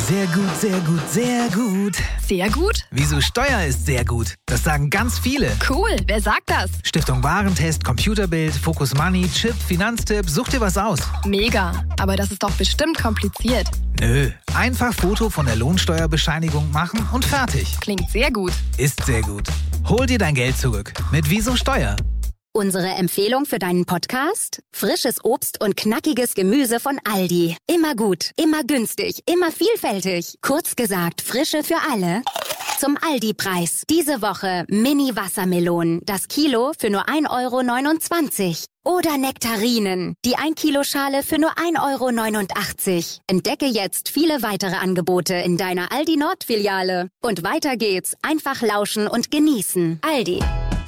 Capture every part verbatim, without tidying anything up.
Sehr gut, sehr gut, sehr gut. Sehr gut? Wieso Steuer ist sehr gut? Das sagen ganz viele. Cool, wer sagt das? Stiftung Warentest, Computerbild, Focus Money, Chip, Finanztipp, such dir was aus. Mega, aber das ist doch bestimmt kompliziert. Nö, einfach Foto von der Lohnsteuerbescheinigung machen und fertig. Klingt sehr gut. Ist sehr gut. Hol dir dein Geld zurück mit Wieso Steuer. Unsere Empfehlung für deinen Podcast? Frisches Obst und knackiges Gemüse von Aldi. Immer gut, immer günstig, immer vielfältig. Kurz gesagt, Frische für alle. Zum Aldi-Preis. Diese Woche Mini-Wassermelonen. Das Kilo für nur ein Euro neunundzwanzig. Oder Nektarinen. Die ein Kilo Schale für nur ein Euro neunundachtzig. Entdecke jetzt viele weitere Angebote in deiner Aldi Nord-Filiale. Und weiter geht's. Einfach lauschen und genießen. Aldi.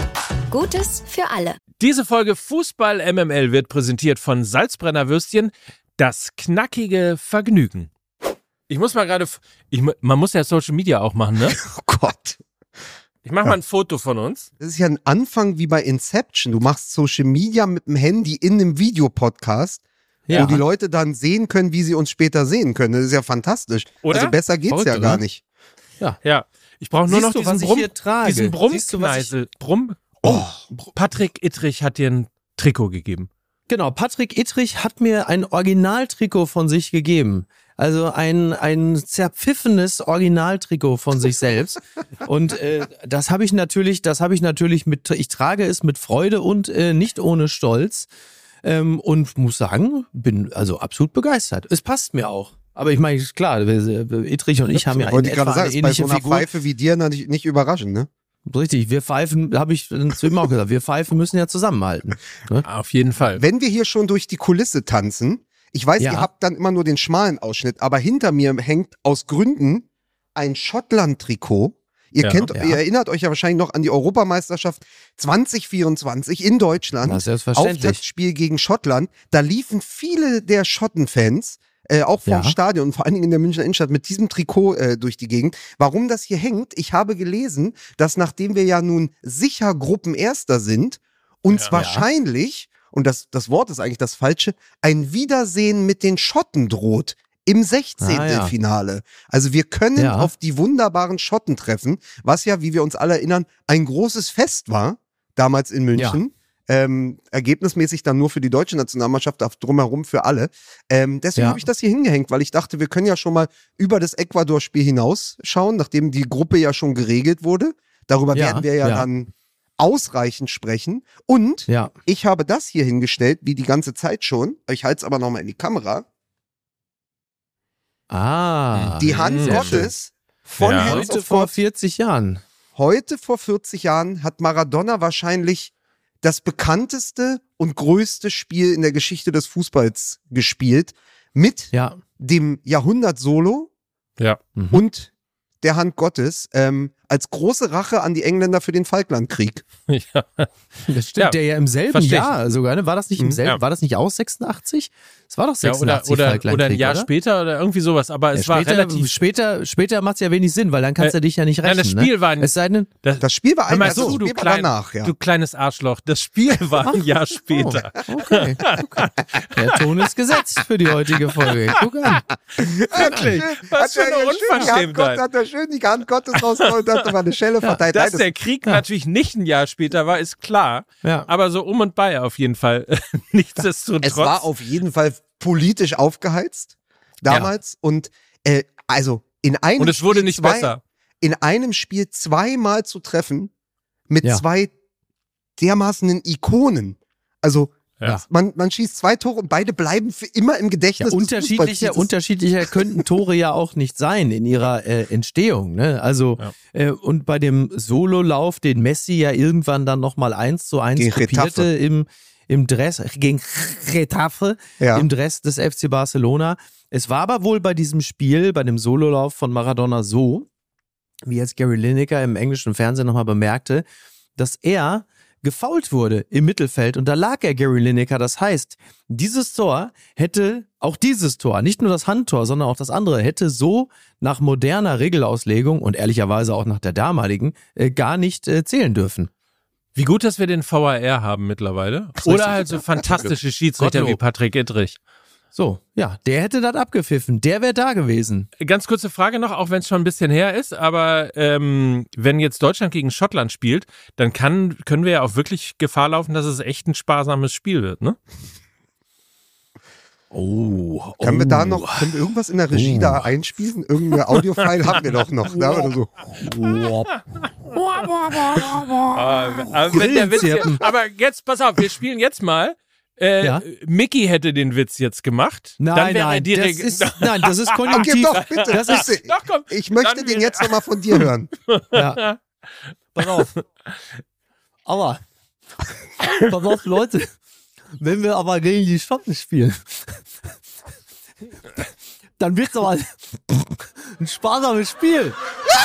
Gutes für alle. Diese Folge Fußball M M L wird präsentiert von Salzbrenner Würstchen, das knackige Vergnügen. Ich muss mal gerade, ich, man muss ja Social Media auch machen, ne? Oh Gott. Ich mache mal ein Foto von uns. Das ist ja ein Anfang wie bei Inception. Du machst Social Media mit dem Handy in einem Videopodcast, Ja. wo die Leute dann sehen können, wie sie uns später sehen können. Das ist ja fantastisch. Oder? Also besser geht's Verrückt, ja oder? gar nicht. Ja. Ja, ich brauche nur Siehst noch du, diesen was ich Brumm, hier trage? diesen Siehst du, was ich- Brummkneisel. Brumm. Oh, Patrick Ittrich hat dir ein Trikot gegeben. Genau, Patrick Ittrich hat mir ein Originaltrikot von sich gegeben. Also ein, ein zerpfiffenes Originaltrikot von sich selbst. Und äh, das habe ich natürlich, das habe ich natürlich mit, ich trage es mit Freude und äh, nicht ohne Stolz. Ähm, und muss sagen, bin also absolut begeistert. Es passt mir auch. Aber ich meine, klar, Ittrich und ich haben ja in Wollte ich etwa gerade sagen, eine ist bei ähnliche so einer Figur. Pfeife wie dir nicht, nicht überraschend, ne? Richtig, wir Pfeifen, habe ich zu ihm auch gesagt, wir Pfeifen müssen ja zusammenhalten. Ne? Auf jeden Fall. Wenn wir hier schon durch die Kulisse tanzen, ich weiß, Ja. ihr habt dann immer nur den schmalen Ausschnitt, aber hinter mir hängt aus Gründen ein Schottland-Trikot. Ihr Ja. kennt, Ja. ihr erinnert euch ja wahrscheinlich noch an die Europameisterschaft zwanzig vierundzwanzig in Deutschland. Na, selbstverständlich. Auftaktspiel gegen Schottland. Da liefen viele der Schottenfans, äh, auch vom Ja. Stadion und vor allen Dingen in der Münchner Innenstadt mit diesem Trikot äh, durch die Gegend. Warum das hier hängt? Ich habe gelesen, dass nachdem wir ja nun sicher Gruppenerster sind, uns Ja. wahrscheinlich, und das, das Wort ist eigentlich das Falsche, ein Wiedersehen mit den Schotten droht. Im Sechzehntelfinale. Ah, ja. Also wir können Ja. auf die wunderbaren Schotten treffen, was ja, wie wir uns alle erinnern, ein großes Fest war, damals in München. Ähm, ergebnismäßig dann nur für die deutsche Nationalmannschaft, auf drumherum für alle. Ähm, deswegen Ja. habe ich das hier hingehängt, weil ich dachte, wir können ja schon mal über das Ecuador-Spiel hinaus schauen, nachdem die Gruppe ja schon geregelt wurde. Darüber Ja, werden wir ja, ja. dann ausreichend sprechen. Und Ja. ich habe das hier hingestellt, wie die ganze Zeit schon. Ich halte es aber nochmal in die Kamera. Ah. Die Hand sehr Gottes von Ja. Hands Heute of vor God. vierzig Jahren. Heute vor vierzig Jahren hat Maradona wahrscheinlich das bekannteste und größte Spiel in der Geschichte des Fußballs gespielt mit Ja. dem Jahrhundert-Solo Ja. Mhm. und der Hand Gottes ähm, als große Rache an die Engländer für den Falklandkrieg. ja. Das stimmt, Ja, der ja im selben versteh ich. Jahr sogar, ne? War das nicht im Mhm. selben, Ja. war das nicht auch sechsundachtzig? Es war doch Ja, oder, sechsundachtzig oder, Falklandkrieg, oder ein Jahr oder? später oder irgendwie sowas, aber es Ja, war später, relativ. Später, später macht es ja wenig Sinn, weil dann kannst Äh, du dich ja nicht nein, rechnen. das Spiel ne? war ein- Es sei denn, Das Spiel war Hör ein mal das zu, du, Spiel war klein, danach, ja. du kleines Arschloch. Das Spiel war ein Jahr später. Oh, okay, okay. Der Ton ist gesetzt für die heutige Folge. Guck an. Wirklich? Was für Hat eine er ja schön die Hand Unverschämtheit. Gottes, hat er schön die Hand Gottes rausgeholt, hat aber eine Schelle verteilt. Dass Nein, das- der Krieg natürlich nicht ein Jahr später war, ist klar. Ja. Aber so um und bei auf jeden Fall. Nichtsdestotrotz. Es war auf jeden Fall politisch aufgeheizt damals und äh, also in einem und es wurde Spiel nicht zwei, besser. in einem Spiel zweimal zu treffen mit Ja. zwei dermaßenen Ikonen. Also Ja. man, man schießt zwei Tore und beide bleiben für immer im Ja, Gedächtnis des unterschiedlicher, Fußballspiels. unterschiedlicher könnten Tore ja auch nicht sein in ihrer äh, Entstehung. Ne? Also Ja. äh, und bei dem Sololauf, den Messi ja irgendwann dann nochmal eins zu eins Gegen kopierte Getafe. im, im Dress, gegen Getafe, Ja. im Dress des F C Barcelona. Es war aber wohl bei diesem Spiel, bei dem Sololauf von Maradona so, wie jetzt Gary Lineker im englischen Fernsehen nochmal bemerkte, dass er gefoult wurde im Mittelfeld und da lag er, Gary Lineker. Das heißt, dieses Tor hätte, auch dieses Tor, nicht nur das Handtor, sondern auch das andere, hätte so nach moderner Regelauslegung und ehrlicherweise auch nach der damaligen äh, gar nicht äh, zählen dürfen. Wie gut, dass wir den V A R haben mittlerweile. Oder halt so fantastische Schiedsrichter Gottlob. wie Patrick Ittrich. So, ja, der hätte das abgepfiffen. Der wäre da gewesen. Ganz kurze Frage noch, auch wenn es schon ein bisschen her ist, aber ähm, wenn jetzt Deutschland gegen Schottland spielt, dann kann, können wir ja auch wirklich Gefahr laufen, dass es echt ein sparsames Spiel wird, ne? Oh. Können oh. wir da noch, können wir irgendwas in der Regie oh. da einspielen? Irgendeine Audiofile haben wir doch noch, ne? Oder so. aber, wenn der Witz jetzt, aber jetzt, pass auf, wir spielen jetzt mal. Äh, Ja? Mickey hätte den Witz jetzt gemacht. Nein, dann wäre nein, er direkt, das ist, nein, das ist konjunktiv. Okay, doch, bitte, Das ist- bitte. Doch, komm. Ich möchte Dann den wir- jetzt nochmal von dir hören. Ja. Pass auf. Aber, pass auf, Leute. Wenn wir aber gegen die Schotten spielen, dann wird's aber ein sparsames Spiel.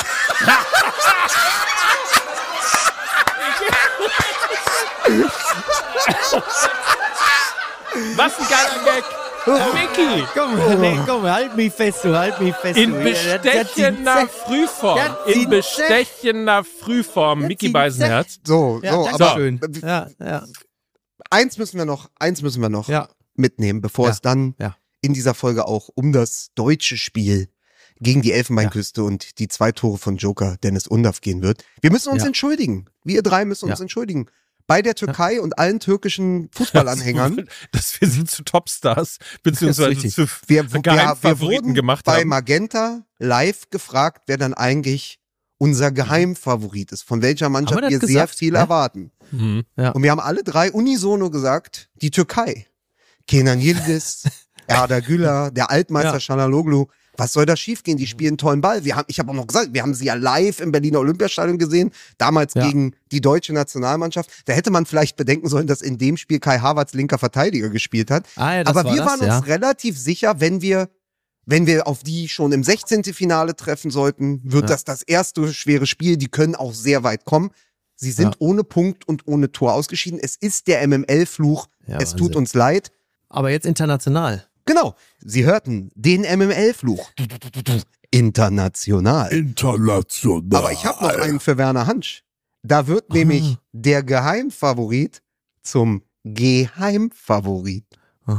Was ein geiler Gag. Mickey. Komm, nee, komm, halt mich fest, du, halt mich fest. In du. Ja, das- das bestechender sieht- Frühform. Das In sieht- bestechender Frühform. Das Mickey sieht- Beisenherz. So, Ja, so, danke aber schön. äh, Ja, ja, eins müssen wir noch, eins müssen wir noch ja. mitnehmen, bevor Ja. es dann Ja. in dieser Folge auch um das deutsche Spiel gegen die Elfenbeinküste und die zwei Tore von Joker Dennis Undav gehen wird. Wir müssen uns Ja. entschuldigen. Wir drei müssen uns Ja. entschuldigen. Bei der Türkei und allen türkischen Fußballanhängern. Dass wir sie zu Topstars beziehungsweise richtig. zu Wir, wir, wir Geheimfavoriten wurden gemacht bei haben. Magenta live gefragt, wer dann eigentlich unser Geheimfavorit ist, von welcher Mannschaft das wir sehr gesagt? viel Ja? erwarten. Mhm. Und wir haben alle drei unisono gesagt, die Türkei. Kenan Yildiz, Erda Güler, der Altmeister Ja. Çalhanoğlu. Was soll da schiefgehen? Die spielen einen tollen Ball. Wir haben, ich habe auch noch gesagt, wir haben sie ja live im Berliner Olympiastadion gesehen, damals Ja. gegen die deutsche Nationalmannschaft. Da hätte man vielleicht bedenken sollen, dass in dem Spiel Kai Havertz linker Verteidiger gespielt hat. Ah, ja, das Aber war wir das, waren ja. uns relativ sicher, wenn wir, wenn wir auf die schon im sechzehnten Finale treffen sollten, wird Ja. das das erste schwere Spiel. Die können auch sehr weit kommen. Sie sind Ja. ohne Punkt und ohne Tor ausgeschieden. Es ist der M M L-Fluch. Ja, es Wahnsinn. tut uns leid. Aber jetzt international. Genau. Sie hörten den M M L-Fluch. International. International. Aber ich habe noch einen für Werner Hansch. Da wird nämlich der Geheimfavorit zum Geheimfavorit. Oh.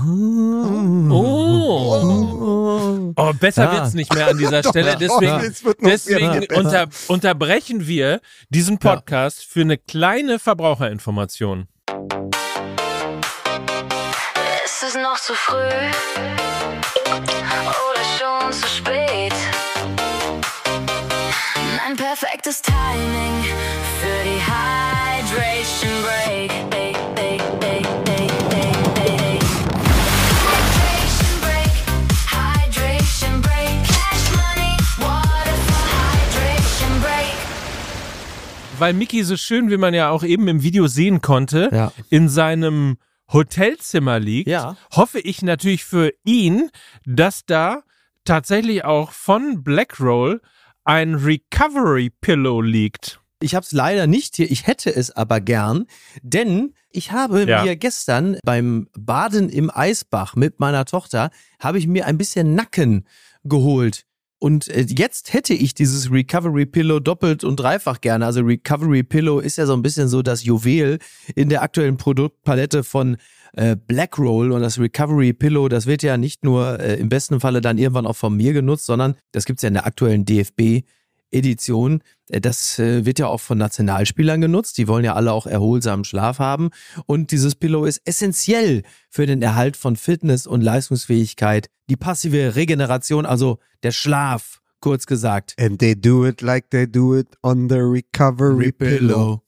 Oh. Oh, besser Ja. wird's nicht mehr an dieser Doch, Stelle. doch, Deswegen, es wird noch sehr deswegen viel besser. unter, unterbrechen wir diesen Podcast für eine kleine Verbraucherinformation. Ist es noch zu früh oder schon zu spät? Mein perfektes Timing für die Hydration Break. Ey, ey, ey, ey, ey, ey. Hydration Break, Hydration Break. Cash Money, Water for Hydration Break. Weil Mickey so schön, wie man ja auch eben im Video sehen konnte, Ja. in seinem Hotelzimmer liegt, Ja. hoffe ich natürlich für ihn, dass da tatsächlich auch von Blackroll ein Recovery Pillow liegt. Ich habe es leider nicht hier, ich hätte es aber gern, denn ich habe Ja. mir gestern beim Baden im Eisbach mit meiner Tochter, habe ich mir ein bisschen Nacken geholt. Und äh, jetzt hätte ich dieses Recovery Pillow doppelt und dreifach gerne. Also Recovery Pillow ist ja so ein bisschen so das Juwel in der aktuellen Produktpalette von äh, Blackroll. Und das Recovery Pillow, das wird ja nicht nur äh, im besten Falle dann irgendwann auch von mir genutzt, sondern das gibt's ja in der aktuellen D F B-Edition. Äh, Das äh, wird ja auch von Nationalspielern genutzt. Die wollen ja alle auch erholsamen Schlaf haben. Und dieses Pillow ist essentiell für den Erhalt von Fitness und Leistungsfähigkeit. Die passive Regeneration, also der Schlaf, kurz gesagt. And they do it like they do it on the recovery pillow.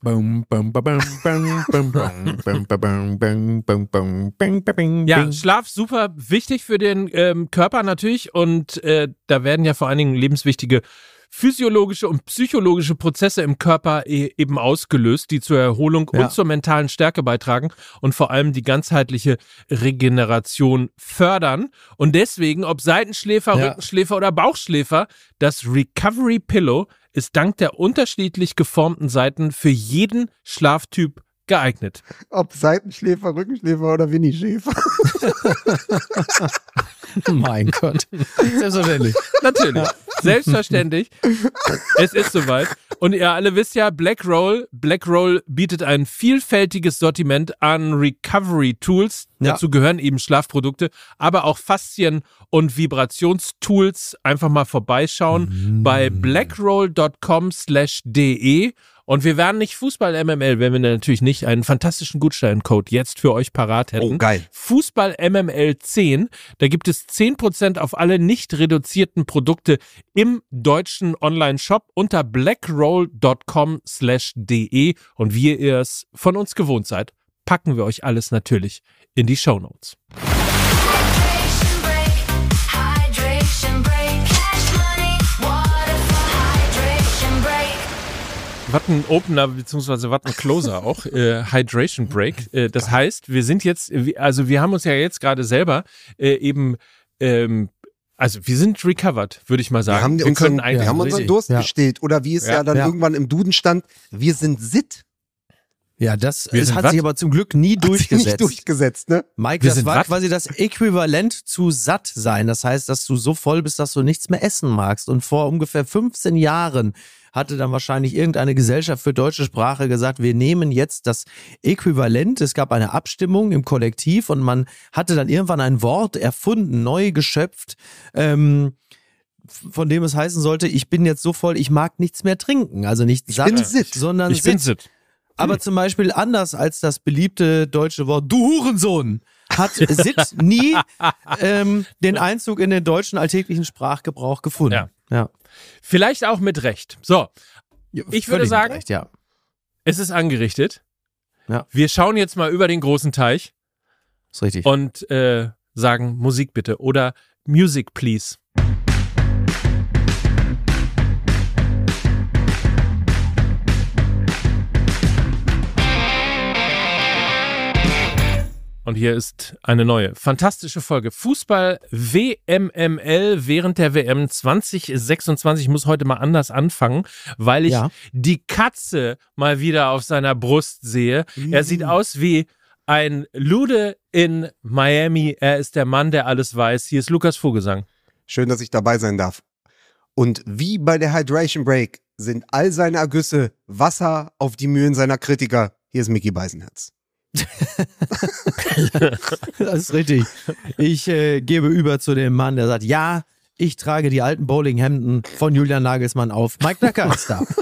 Ja, Schlaf super wichtig für den ähm, Körper natürlich und äh, da werden ja vor allen Dingen lebenswichtige physiologische und psychologische Prozesse im Körper e- eben ausgelöst, die zur Erholung Ja. und zur mentalen Stärke beitragen und vor allem die ganzheitliche Regeneration fördern. Und deswegen, ob Seitenschläfer, Ja. Rückenschläfer oder Bauchschläfer, das Recovery Pillow ist dank der unterschiedlich geformten Seiten für jeden Schlaftyp geeignet. Ob Seitenschläfer, Rückenschläfer oder Winnie-Schäfer. Mein Gott. Selbstverständlich. Natürlich. Selbstverständlich. Es ist soweit. Und ihr alle wisst ja, Blackroll, Blackroll bietet ein vielfältiges Sortiment an Recovery-Tools. Ja. Dazu gehören eben Schlafprodukte, aber auch Faszien- und Vibrationstools. Einfach mal vorbeischauen Mhm. bei blackroll.com slash de. Und wir wären nicht Fußball-M M L, wenn wir natürlich nicht einen fantastischen Gutscheincode jetzt für euch parat hätten. Oh, geil. Fußball-M M L zehn. Da gibt es zehn Prozent auf alle nicht reduzierten Produkte im deutschen Online-Shop unter blackroll.com slash de. Und wie ihr es von uns gewohnt seid, packen wir euch alles natürlich in die Shownotes. Hydration break, hydration break, cash money, water for hydration break. Was ein Opener beziehungsweise was ein Closer auch, äh, Hydration Break. Äh, das heißt, wir sind jetzt, also wir haben uns ja jetzt gerade selber äh, eben, ähm, also wir sind recovered, würde ich mal sagen. Wir haben, wir unseren, können eigentlich wir haben unseren richtig. Durst Ja. gestillt. Oder wie es ja, Ja. dann Ja. irgendwann im Duden stand, wir sind sitt. Ja, das Wir es sind hat was? sich aber zum Glück nie Hat sich durchgesetzt. nicht durchgesetzt, ne? Mike, Wir das sind war was? quasi das Äquivalent zu satt sein. Das heißt, dass du so voll bist, dass du nichts mehr essen magst. Und vor ungefähr fünfzehn Jahren hatte dann wahrscheinlich irgendeine Gesellschaft für deutsche Sprache gesagt, wir nehmen jetzt das Äquivalent. Es gab eine Abstimmung im Kollektiv und man hatte dann irgendwann ein Wort erfunden, neu geschöpft, ähm, von dem es heißen sollte, ich bin jetzt so voll, ich mag nichts mehr trinken. Also nicht satt, bin sitt. sondern Ich bin sitt. sit. Aber zum Beispiel anders als das beliebte deutsche Wort du Hurensohn hat Sitt nie ähm, den Einzug in den deutschen alltäglichen Sprachgebrauch gefunden. Ja. Ja. Vielleicht auch mit Recht. So, Ich würde Völlig sagen- recht, ja. es ist angerichtet. Ja. Wir schauen jetzt mal über den großen Teich Ist richtig. und äh, sagen Musik bitte oder Music please. Und hier ist eine neue, fantastische Folge. Fußball W M M L während der W M zwanzig sechsundzwanzig. Ich muss heute mal anders anfangen, weil ich Ja. die Katze mal wieder auf seiner Brust sehe. Er sieht aus wie ein Lude in Miami. Er ist der Mann, der alles weiß. Hier ist Lukas Vogelsang. Schön, dass ich dabei sein darf. Und wie bei der Hydration Break sind all seine Ergüsse Wasser auf die Mühlen seiner Kritiker. Hier ist Micky Beisenherz. Das ist richtig. Ich äh, gebe über zu dem Mann, der sagt, ja, ich trage die alten Bowlinghemden von Julian Nagelsmann auf. Mike Nacker ist da.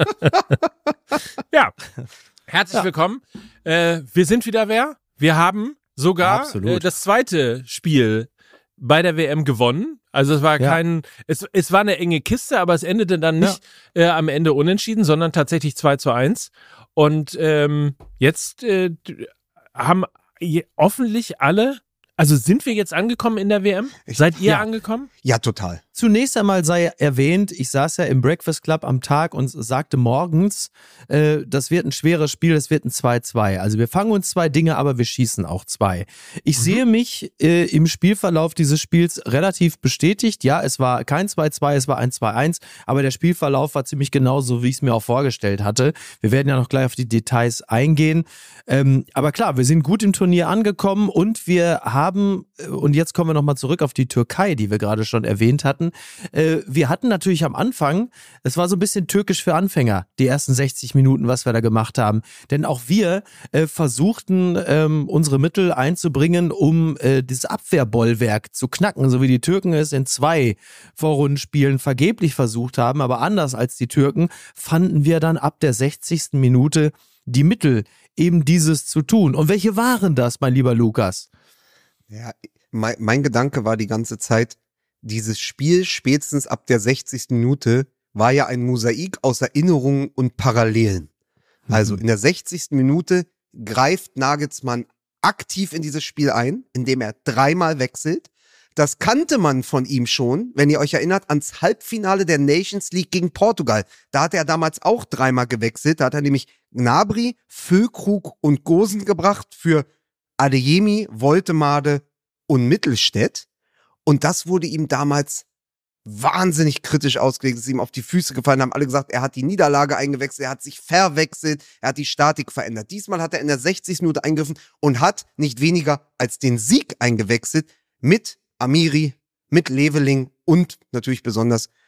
Ja, herzlich willkommen. Äh, wir sind wieder wer? Wir haben sogar Absolut. äh, das zweite Spiel bei der W M gewonnen. Also es war Ja. kein, es, es war eine enge Kiste, aber es endete dann nicht äh, am Ende unentschieden, sondern tatsächlich zwei zu eins. Und ähm, jetzt äh, d- haben je- hoffentlich alle, also sind wir jetzt angekommen in der W M? Ich- Seid ihr ja. angekommen? Ja, total. Zunächst einmal sei erwähnt, ich saß ja im Breakfast Club am Tag und sagte morgens, äh, das wird ein schweres Spiel, das wird ein zwei zwei. Also wir fangen uns zwei Dinge, aber wir schießen auch zwei. Ich sehe mich äh, im Spielverlauf dieses Spiels relativ bestätigt. Ja, es war kein zwei zwei, es war ein zwei eins, aber der Spielverlauf war ziemlich genauso, wie ich es mir auch vorgestellt hatte. Wir werden ja noch gleich auf die Details eingehen. Ähm, aber klar, wir sind gut im Turnier angekommen und wir haben, äh, und jetzt kommen wir nochmal zurück auf die Türkei, die wir gerade schon erwähnt hatten. Äh, wir hatten natürlich am Anfang, es war so ein bisschen türkisch für Anfänger, die ersten sechzig Minuten, was wir da gemacht haben. Denn auch wir äh, versuchten, ähm, unsere Mittel einzubringen, um äh, dieses Abwehrbollwerk zu knacken, so wie die Türken es in zwei Vorrundenspielen vergeblich versucht haben. Aber anders als die Türken fanden wir dann ab der sechzigsten Minute die Mittel, eben dieses zu tun. Und welche waren das, mein lieber Lukas? Ja, mein, mein Gedanke war die ganze Zeit, dieses Spiel spätestens ab der sechzigsten Minute war ja ein Mosaik aus Erinnerungen und Parallelen. Also in der sechzigsten Minute greift Nagelsmann aktiv in dieses Spiel ein, indem er dreimal wechselt. Das kannte man von ihm schon, wenn ihr euch erinnert, ans Halbfinale der Nations League gegen Portugal. Da hat er damals auch dreimal gewechselt. Da hat er nämlich Gnabry, Füllkrug und Gosen gebracht für Adeyemi, Woltemade und Mittelstädt. Und das wurde ihm damals wahnsinnig kritisch ausgelegt, es ist ihm auf die Füße gefallen, haben alle gesagt, er hat die Niederlage eingewechselt, er hat sich verwechselt, er hat die Statik verändert. Diesmal hat er in der sechzigsten Minute eingegriffen und hat nicht weniger als den Sieg eingewechselt mit Amiri, mit Leveling und natürlich besonders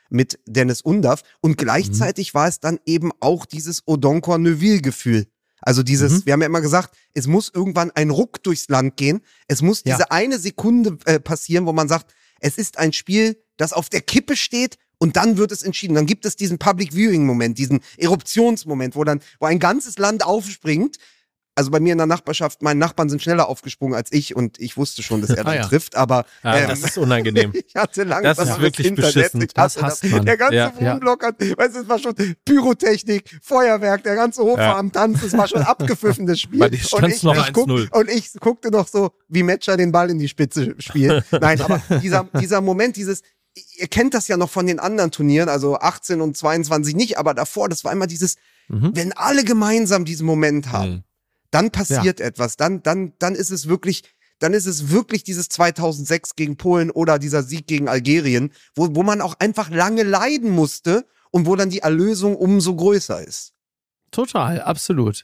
mit Dennis Undav. Und gleichzeitig mhm. war es dann eben auch dieses Odonkor-Neuville-Gefühl. Also dieses, mhm. wir haben ja immer gesagt, es muss irgendwann ein Ruck durchs Land gehen. Es muss diese ja. eine Sekunde äh, passieren, wo man sagt, es ist ein Spiel, das auf der Kippe steht und dann wird es entschieden. Dann gibt es diesen Public Viewing-Moment, diesen Eruptionsmoment, wo dann, wo ein ganzes Land aufspringt. Also bei mir in der Nachbarschaft, meine Nachbarn sind schneller aufgesprungen als ich und ich wusste schon, dass er dann ah, ja. trifft, aber ja, ähm, das ist unangenehm. ich hatte lange das ist wirklich Internet. beschissen. Ich das hasst man. Der ganze ja. Wohnblock hat, weißt du, es war schon Pyrotechnik, Feuerwerk, der ganze Hof ja. war am Tanz, es war schon abgepfiffen, das Spiel. Bei dir stand's noch ich guck, eins null. Und ich guckte noch so, wie Metscher den Ball in die Spitze spielt. Nein, aber dieser, dieser Moment, dieses, ihr kennt das ja noch von den anderen Turnieren, also achtzehn und zweiundzwanzig nicht, aber davor, das war immer dieses, mhm. wenn alle gemeinsam diesen Moment haben, mhm. dann passiert ja. etwas, dann, dann, dann ist es wirklich, dann ist es wirklich dieses zweitausendsechs gegen Polen oder dieser Sieg gegen Algerien, wo, wo man auch einfach lange leiden musste und wo dann die Erlösung umso größer ist. Total, absolut.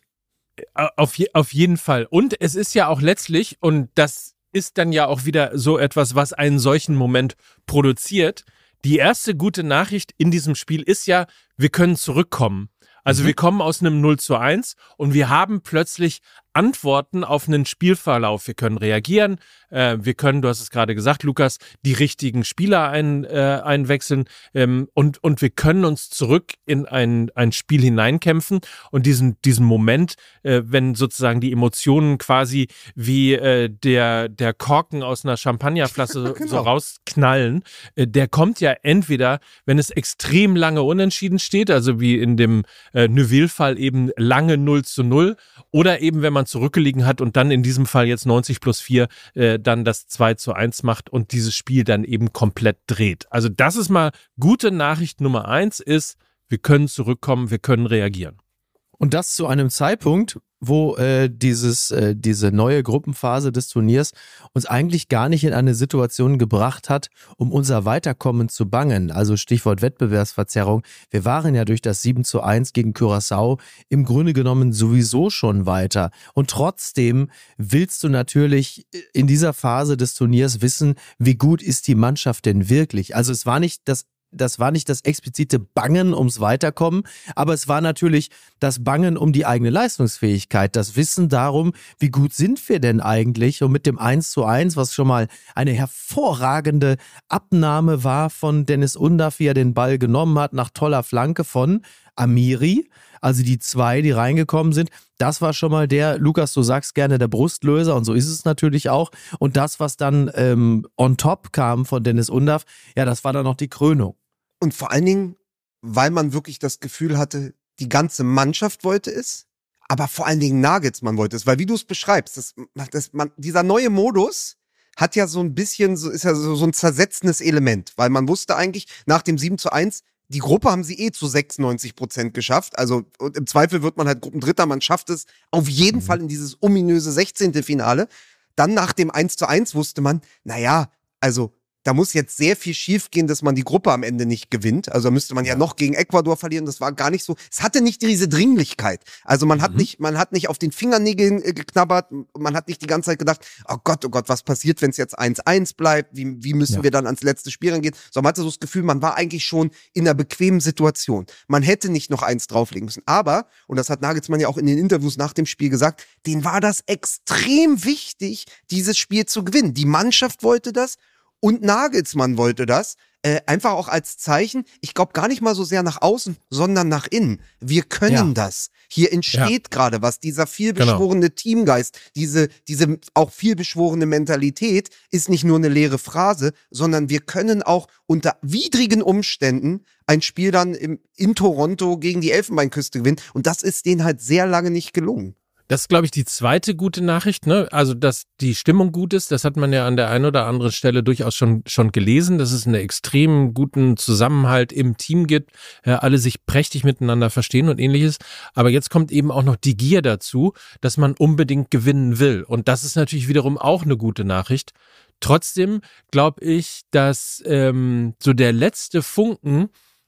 Auf, je, auf jeden Fall. Und es ist ja auch letztlich, und das ist dann ja auch wieder so etwas, was einen solchen Moment produziert. Die erste gute Nachricht in diesem Spiel ist ja, wir können zurückkommen. Also mhm. wir kommen aus einem null zu eins und wir haben plötzlich Antworten auf einen Spielverlauf. Wir können reagieren, äh, wir können, du hast es gerade gesagt, Lukas, die richtigen Spieler ein, äh, einwechseln ähm, und, und wir können uns zurück in ein, ein Spiel hineinkämpfen und diesen, diesen Moment, äh, wenn sozusagen die Emotionen quasi wie äh, der, der Korken aus einer Champagnerflasche genau. so rausknallen, äh, der kommt ja entweder, wenn es extrem lange unentschieden steht, also wie in dem äh, Neuville-Fall eben lange null zu null, oder eben, wenn man zurückgelegen hat und dann in diesem Fall jetzt neunzig plus vier äh, dann das zwei zu eins macht und dieses Spiel dann eben komplett dreht. Also das ist mal gute Nachricht Nummer eins ist, wir können zurückkommen, wir können reagieren. Und das zu einem Zeitpunkt, wo äh, dieses, äh, diese neue Gruppenphase des Turniers uns eigentlich gar nicht in eine Situation gebracht hat, um unser Weiterkommen zu bangen. Also Stichwort Wettbewerbsverzerrung. Wir waren ja durch das sieben zu eins gegen Curaçao im Grunde genommen sowieso schon weiter. Und trotzdem willst du natürlich in dieser Phase des Turniers wissen, wie gut ist die Mannschaft denn wirklich? Also es war nicht das Das war nicht das explizite Bangen ums Weiterkommen, aber es war natürlich das Bangen um die eigene Leistungsfähigkeit, das Wissen darum, wie gut sind wir denn eigentlich, und mit dem eins zu eins, was schon mal eine hervorragende Abnahme war von Dennis Undav, wie er den Ball genommen hat, nach toller Flanke von Amiri, also die zwei, die reingekommen sind, das war schon mal der, Lukas, du sagst gerne der Brustlöser und so ist es natürlich auch, und das, was dann ähm, on top kam von Dennis Undav, ja, das war dann noch die Krönung. Und vor allen Dingen, weil man wirklich das Gefühl hatte, die ganze Mannschaft wollte es, aber vor allen Dingen Nagelsmann wollte es, weil wie du es beschreibst, das, das, man, dieser neue Modus hat ja so ein bisschen, so ist ja so, so ein zersetzendes Element, weil man wusste eigentlich, nach dem sieben zu eins, die Gruppe haben sie eh zu sechsundneunzig Prozent geschafft, also und im Zweifel wird man halt Gruppendritter, man schafft es auf jeden mhm. Fall in dieses ominöse sechzehnte Finale. Dann nach dem eins zu eins wusste man, naja, also da muss jetzt sehr viel schief gehen, dass man die Gruppe am Ende nicht gewinnt. Also da müsste man ja noch gegen Ecuador verlieren. Das war gar nicht so. Es hatte nicht diese Dringlichkeit. Also man hat mhm. nicht, man hat nicht auf den Fingernägeln äh, geknabbert. Man hat nicht die ganze Zeit gedacht, oh Gott, oh Gott, was passiert, wenn es jetzt eins eins bleibt? Wie, wie müssen ja. wir dann ans letzte Spiel rangehen? So, man hatte so das Gefühl, man war eigentlich schon in einer bequemen Situation. Man hätte nicht noch eins drauflegen müssen. Aber, und das hat Nagelsmann ja auch in den Interviews nach dem Spiel gesagt, denen war das extrem wichtig, dieses Spiel zu gewinnen. Die Mannschaft wollte das. Und Nagelsmann wollte das, äh, einfach auch als Zeichen, ich glaube gar nicht mal so sehr nach außen, sondern nach innen. Wir können ja. das. Hier entsteht ja. gerade was. Dieser vielbeschworene genau. Teamgeist, diese, diese auch vielbeschworene Mentalität ist nicht nur eine leere Phrase, sondern wir können auch unter widrigen Umständen ein Spiel dann im, in Toronto gegen die Elfenbeinküste gewinnen. Und das ist denen halt sehr lange nicht gelungen. Das ist, glaube ich, die zweite gute Nachricht, ne? Also, dass die Stimmung gut ist, das hat man ja an der einen oder anderen Stelle durchaus schon, schon gelesen, dass es einen extrem guten Zusammenhalt im Team gibt, äh, alle sich prächtig miteinander verstehen und ähnliches. Aber jetzt kommt eben auch noch die Gier dazu, dass man unbedingt gewinnen will. Und das ist natürlich wiederum auch eine gute Nachricht. Trotzdem glaube ich, dass ähm, so der letzte Funken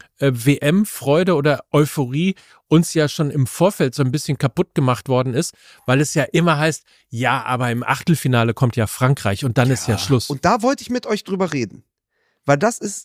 W M-Freude oder Euphorie uns ja schon im Vorfeld so ein bisschen kaputt gemacht worden ist, weil es ja immer heißt, ja, aber im Achtelfinale kommt ja Frankreich und dann ja. ist ja Schluss. Und da wollte ich mit euch drüber reden, weil das ist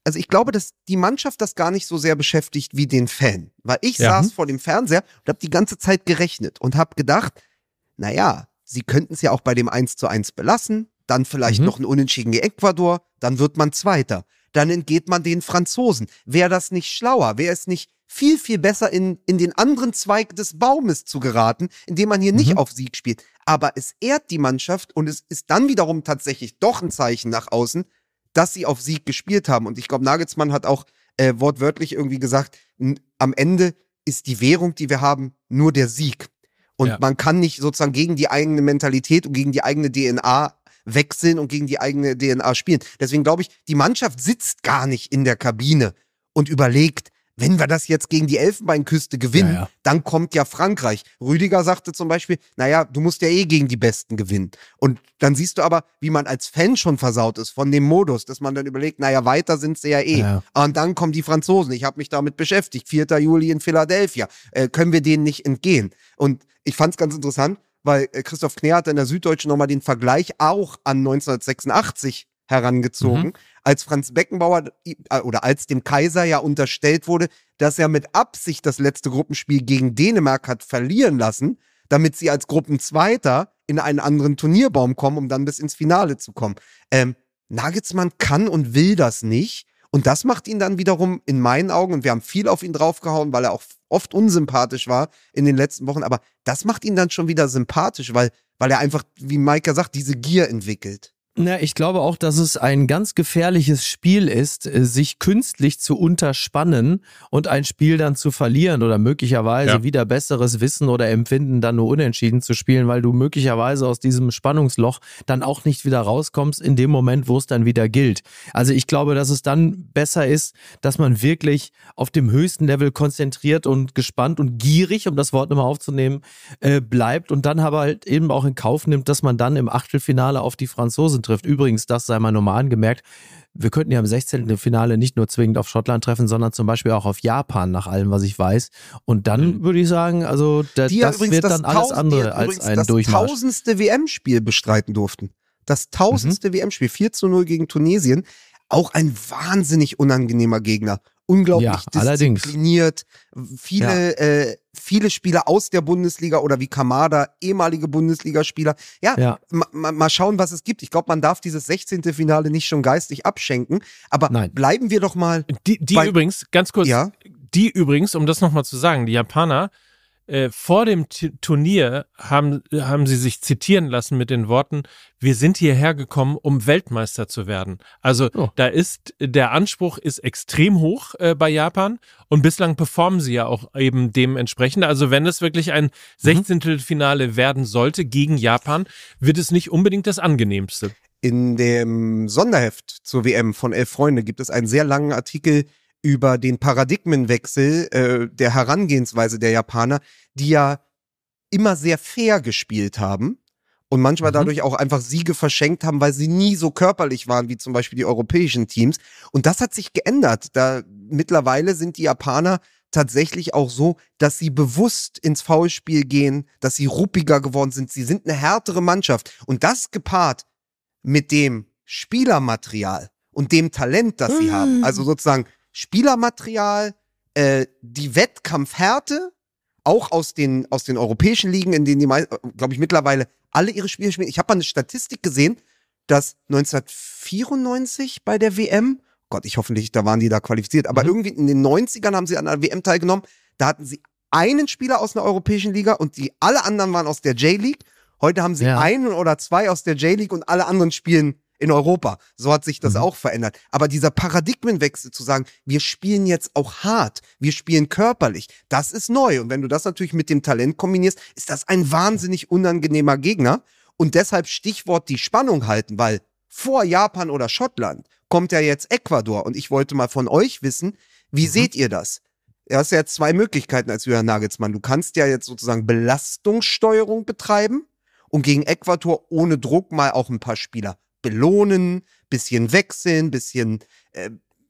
also ich glaube, dass die Mannschaft das gar nicht so sehr beschäftigt wie den Fan. Weil ich Ja. saß vor dem Fernseher und habe die ganze Zeit gerechnet und habe gedacht, naja, sie könnten es ja auch bei dem eins zu eins belassen, dann vielleicht Mhm. noch ein Unentschieden gegen Ecuador, dann wird man Zweiter. Dann entgeht man den Franzosen. Wäre das nicht schlauer? Wäre es nicht viel, viel besser, in, in den anderen Zweig des Baumes zu geraten, indem man hier nicht Mhm. auf Sieg spielt? Aber es ehrt die Mannschaft und es ist dann wiederum tatsächlich doch ein Zeichen nach außen, dass sie auf Sieg gespielt haben. Und ich glaube, Nagelsmann hat auch äh, wortwörtlich irgendwie gesagt, n- am Ende ist die Währung, die wir haben, nur der Sieg. Und Ja. man kann nicht sozusagen gegen die eigene Mentalität und gegen die eigene D N A wechseln und gegen die eigene D N A spielen. Deswegen glaube ich, die Mannschaft sitzt gar nicht in der Kabine und überlegt, wenn wir das jetzt gegen die Elfenbeinküste gewinnen, Ja, ja. dann kommt ja Frankreich. Rüdiger sagte zum Beispiel, naja, du musst ja eh gegen die Besten gewinnen. Und dann siehst du aber, wie man als Fan schon versaut ist von dem Modus, dass man dann überlegt, naja, weiter sind sie ja eh. Ja. Und dann kommen die Franzosen. Ich habe mich damit beschäftigt. vierter Juli in Philadelphia. Äh, können wir denen nicht entgehen? Und ich fand es ganz interessant, weil äh, Christoph Kner hat in der Süddeutschen nochmal den Vergleich auch an neunzehnhundertsechsundachtzig herangezogen, Mhm. als Franz Beckenbauer äh, oder als dem Kaiser ja unterstellt wurde, dass er mit Absicht das letzte Gruppenspiel gegen Dänemark hat verlieren lassen, damit sie als Gruppenzweiter in einen anderen Turnierbaum kommen, um dann bis ins Finale zu kommen. Ähm, Nagelsmann kann und will das nicht. Und das macht ihn dann wiederum in meinen Augen, und wir haben viel auf ihn draufgehauen, weil er auch oft unsympathisch war in den letzten Wochen, aber das macht ihn dann schon wieder sympathisch, weil, weil er einfach, wie Maika sagt, diese Gier entwickelt. Na, ich glaube auch, dass es ein ganz gefährliches Spiel ist, äh, sich künstlich zu unterspannen und ein Spiel dann zu verlieren oder möglicherweise Ja. wieder besseres Wissen oder Empfinden dann nur unentschieden zu spielen, weil du möglicherweise aus diesem Spannungsloch dann auch nicht wieder rauskommst in dem Moment, wo es dann wieder gilt. Also ich glaube, dass es dann besser ist, dass man wirklich auf dem höchsten Level konzentriert und gespannt und gierig, um das Wort nochmal aufzunehmen, äh, bleibt und dann aber halt eben auch in Kauf nimmt, dass man dann im Achtelfinale auf die Franzosen trifft. Übrigens, das sei mal normal angemerkt, wir könnten ja im sechzehnten Finale nicht nur zwingend auf Schottland treffen, sondern zum Beispiel auch auf Japan, nach allem, was ich weiß. Und dann würde ich sagen, also da, Die ja das übrigens wird das dann alles tausend- andere die als übrigens ein das Durchmarsch. tausendste W M-Spiel bestreiten durften. Das tausendste W M-Spiel, vier zu null gegen Tunesien. Auch ein wahnsinnig unangenehmer Gegner. Unglaublich Ja, allerdings. diszipliniert. Viele, äh, viele Spieler aus der Bundesliga oder wie Kamada, ehemalige Bundesligaspieler. Ja, Ja. ma, ma, mal schauen, was es gibt. Ich glaube, man darf dieses sechzehnte Finale nicht schon geistig abschenken. Aber Nein. bleiben wir doch mal. Die, die Bei- übrigens, ganz kurz, Ja. die übrigens, um das nochmal zu sagen, die Japaner, äh, vor dem T- Turnier haben, haben sie sich zitieren lassen mit den Worten, wir sind hierher gekommen, um Weltmeister zu werden. Also Oh. da ist, der Anspruch ist extrem hoch äh, bei Japan und bislang performen sie ja auch eben dementsprechend. Also wenn es wirklich ein Sechzehntelfinale werden sollte gegen Japan, wird es nicht unbedingt das angenehmste. In dem Sonderheft zur W M von Elf Freunde gibt es einen sehr langen Artikel über den Paradigmenwechsel äh, der Herangehensweise der Japaner, die ja immer sehr fair gespielt haben und manchmal Mhm. dadurch auch einfach Siege verschenkt haben, weil sie nie so körperlich waren wie zum Beispiel die europäischen Teams. Und das hat sich geändert. Da mittlerweile sind die Japaner tatsächlich auch so, dass sie bewusst ins Foulspiel gehen, dass sie ruppiger geworden sind. Sie sind eine härtere Mannschaft. Und das gepaart mit dem Spielermaterial und dem Talent, das sie haben. Also sozusagen Spielermaterial, äh, die Wettkampfhärte, auch aus den, aus den europäischen Ligen, in denen die, glaube ich, mittlerweile alle ihre Spiele spielen. Ich habe mal eine Statistik gesehen, dass neunzehnhundertvierundneunzig bei der W M, Gott, ich hoffe nicht, da waren die da qualifiziert, aber Mhm. irgendwie in den neunzigern haben sie an der W M teilgenommen. Da hatten sie einen Spieler aus einer europäischen Liga und die alle anderen waren aus der J-League. Heute haben sie Ja. einen oder zwei aus der J-League und alle anderen spielen in Europa. So hat sich das Mhm. auch verändert. Aber dieser Paradigmenwechsel zu sagen, wir spielen jetzt auch hart, wir spielen körperlich, das ist neu. Und wenn du das natürlich mit dem Talent kombinierst, ist das ein wahnsinnig unangenehmer Gegner. Und deshalb Stichwort die Spannung halten, weil vor Japan oder Schottland kommt ja jetzt Ecuador. Und ich wollte mal von euch wissen, wie seht ihr das? Du hast ja jetzt zwei Möglichkeiten als Jürgen Nagelsmann. Du kannst ja jetzt sozusagen Belastungssteuerung betreiben und gegen Ecuador ohne Druck mal auch ein paar Spieler belohnen, bisschen wechseln, bisschen, äh,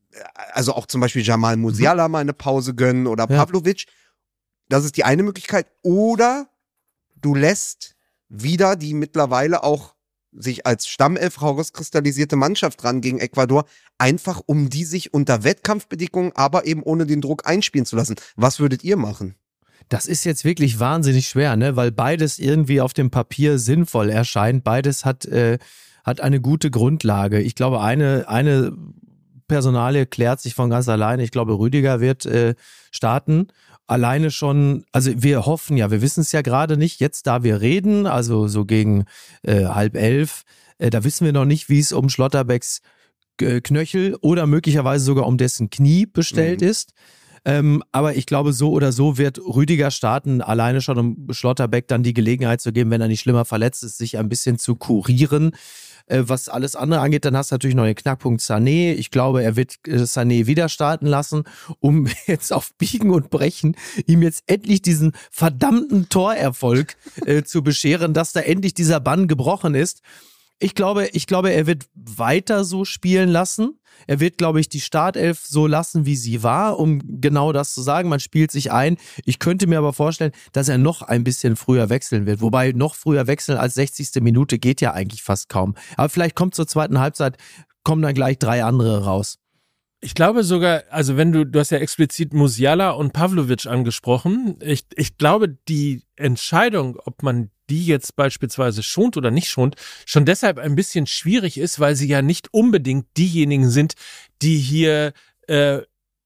also auch zum Beispiel Jamal Musiala mal eine Pause gönnen oder Ja. Pavlovic. Das ist die eine Möglichkeit. Oder du lässt wieder die mittlerweile auch sich als Stammelf herauskristallisierte Mannschaft ran gegen Ecuador, einfach um die sich unter Wettkampfbedingungen, aber eben ohne den Druck einspielen zu lassen. Was würdet ihr machen? Das ist jetzt wirklich wahnsinnig schwer, ne? Weil beides irgendwie auf dem Papier sinnvoll erscheint. Beides hat, äh, hat eine gute Grundlage. Ich glaube, eine, eine Personalie klärt sich von ganz alleine. Ich glaube, Rüdiger wird äh, starten. Alleine schon, also wir hoffen ja, wir wissen es ja gerade nicht, jetzt da wir reden, also so gegen äh, halb elf, äh, da wissen wir noch nicht, wie es um Schlotterbecks äh, Knöchel oder möglicherweise sogar um dessen Knie bestellt mhm. ist. Ähm, aber ich glaube, so oder so wird Rüdiger starten, alleine schon um Schlotterbeck dann die Gelegenheit zu geben, wenn er nicht schlimmer verletzt ist, sich ein bisschen zu kurieren. Äh, was alles andere angeht, dann hast du natürlich noch den Knackpunkt Sané. Ich glaube, er wird äh, Sané wieder starten lassen, um jetzt auf Biegen und Brechen ihm jetzt endlich diesen verdammten Torerfolg äh, zu bescheren, dass da endlich dieser Bann gebrochen ist. Ich glaube, ich glaube, er wird weiter so spielen lassen. Er wird, glaube ich, die Startelf so lassen, wie sie war, um genau das zu sagen. Man spielt sich ein. Ich könnte mir aber vorstellen, dass er noch ein bisschen früher wechseln wird. Wobei noch früher wechseln als sechzigste Minute geht ja eigentlich fast kaum. Aber vielleicht kommt zur zweiten Halbzeit, kommen dann gleich drei andere raus. Ich glaube sogar, also wenn du, du hast ja explizit Musiala und Pavlovic angesprochen. Ich, ich glaube, die Entscheidung, ob man die jetzt beispielsweise schont oder nicht schont, schon deshalb ein bisschen schwierig ist, weil sie ja nicht unbedingt diejenigen sind, die hier äh,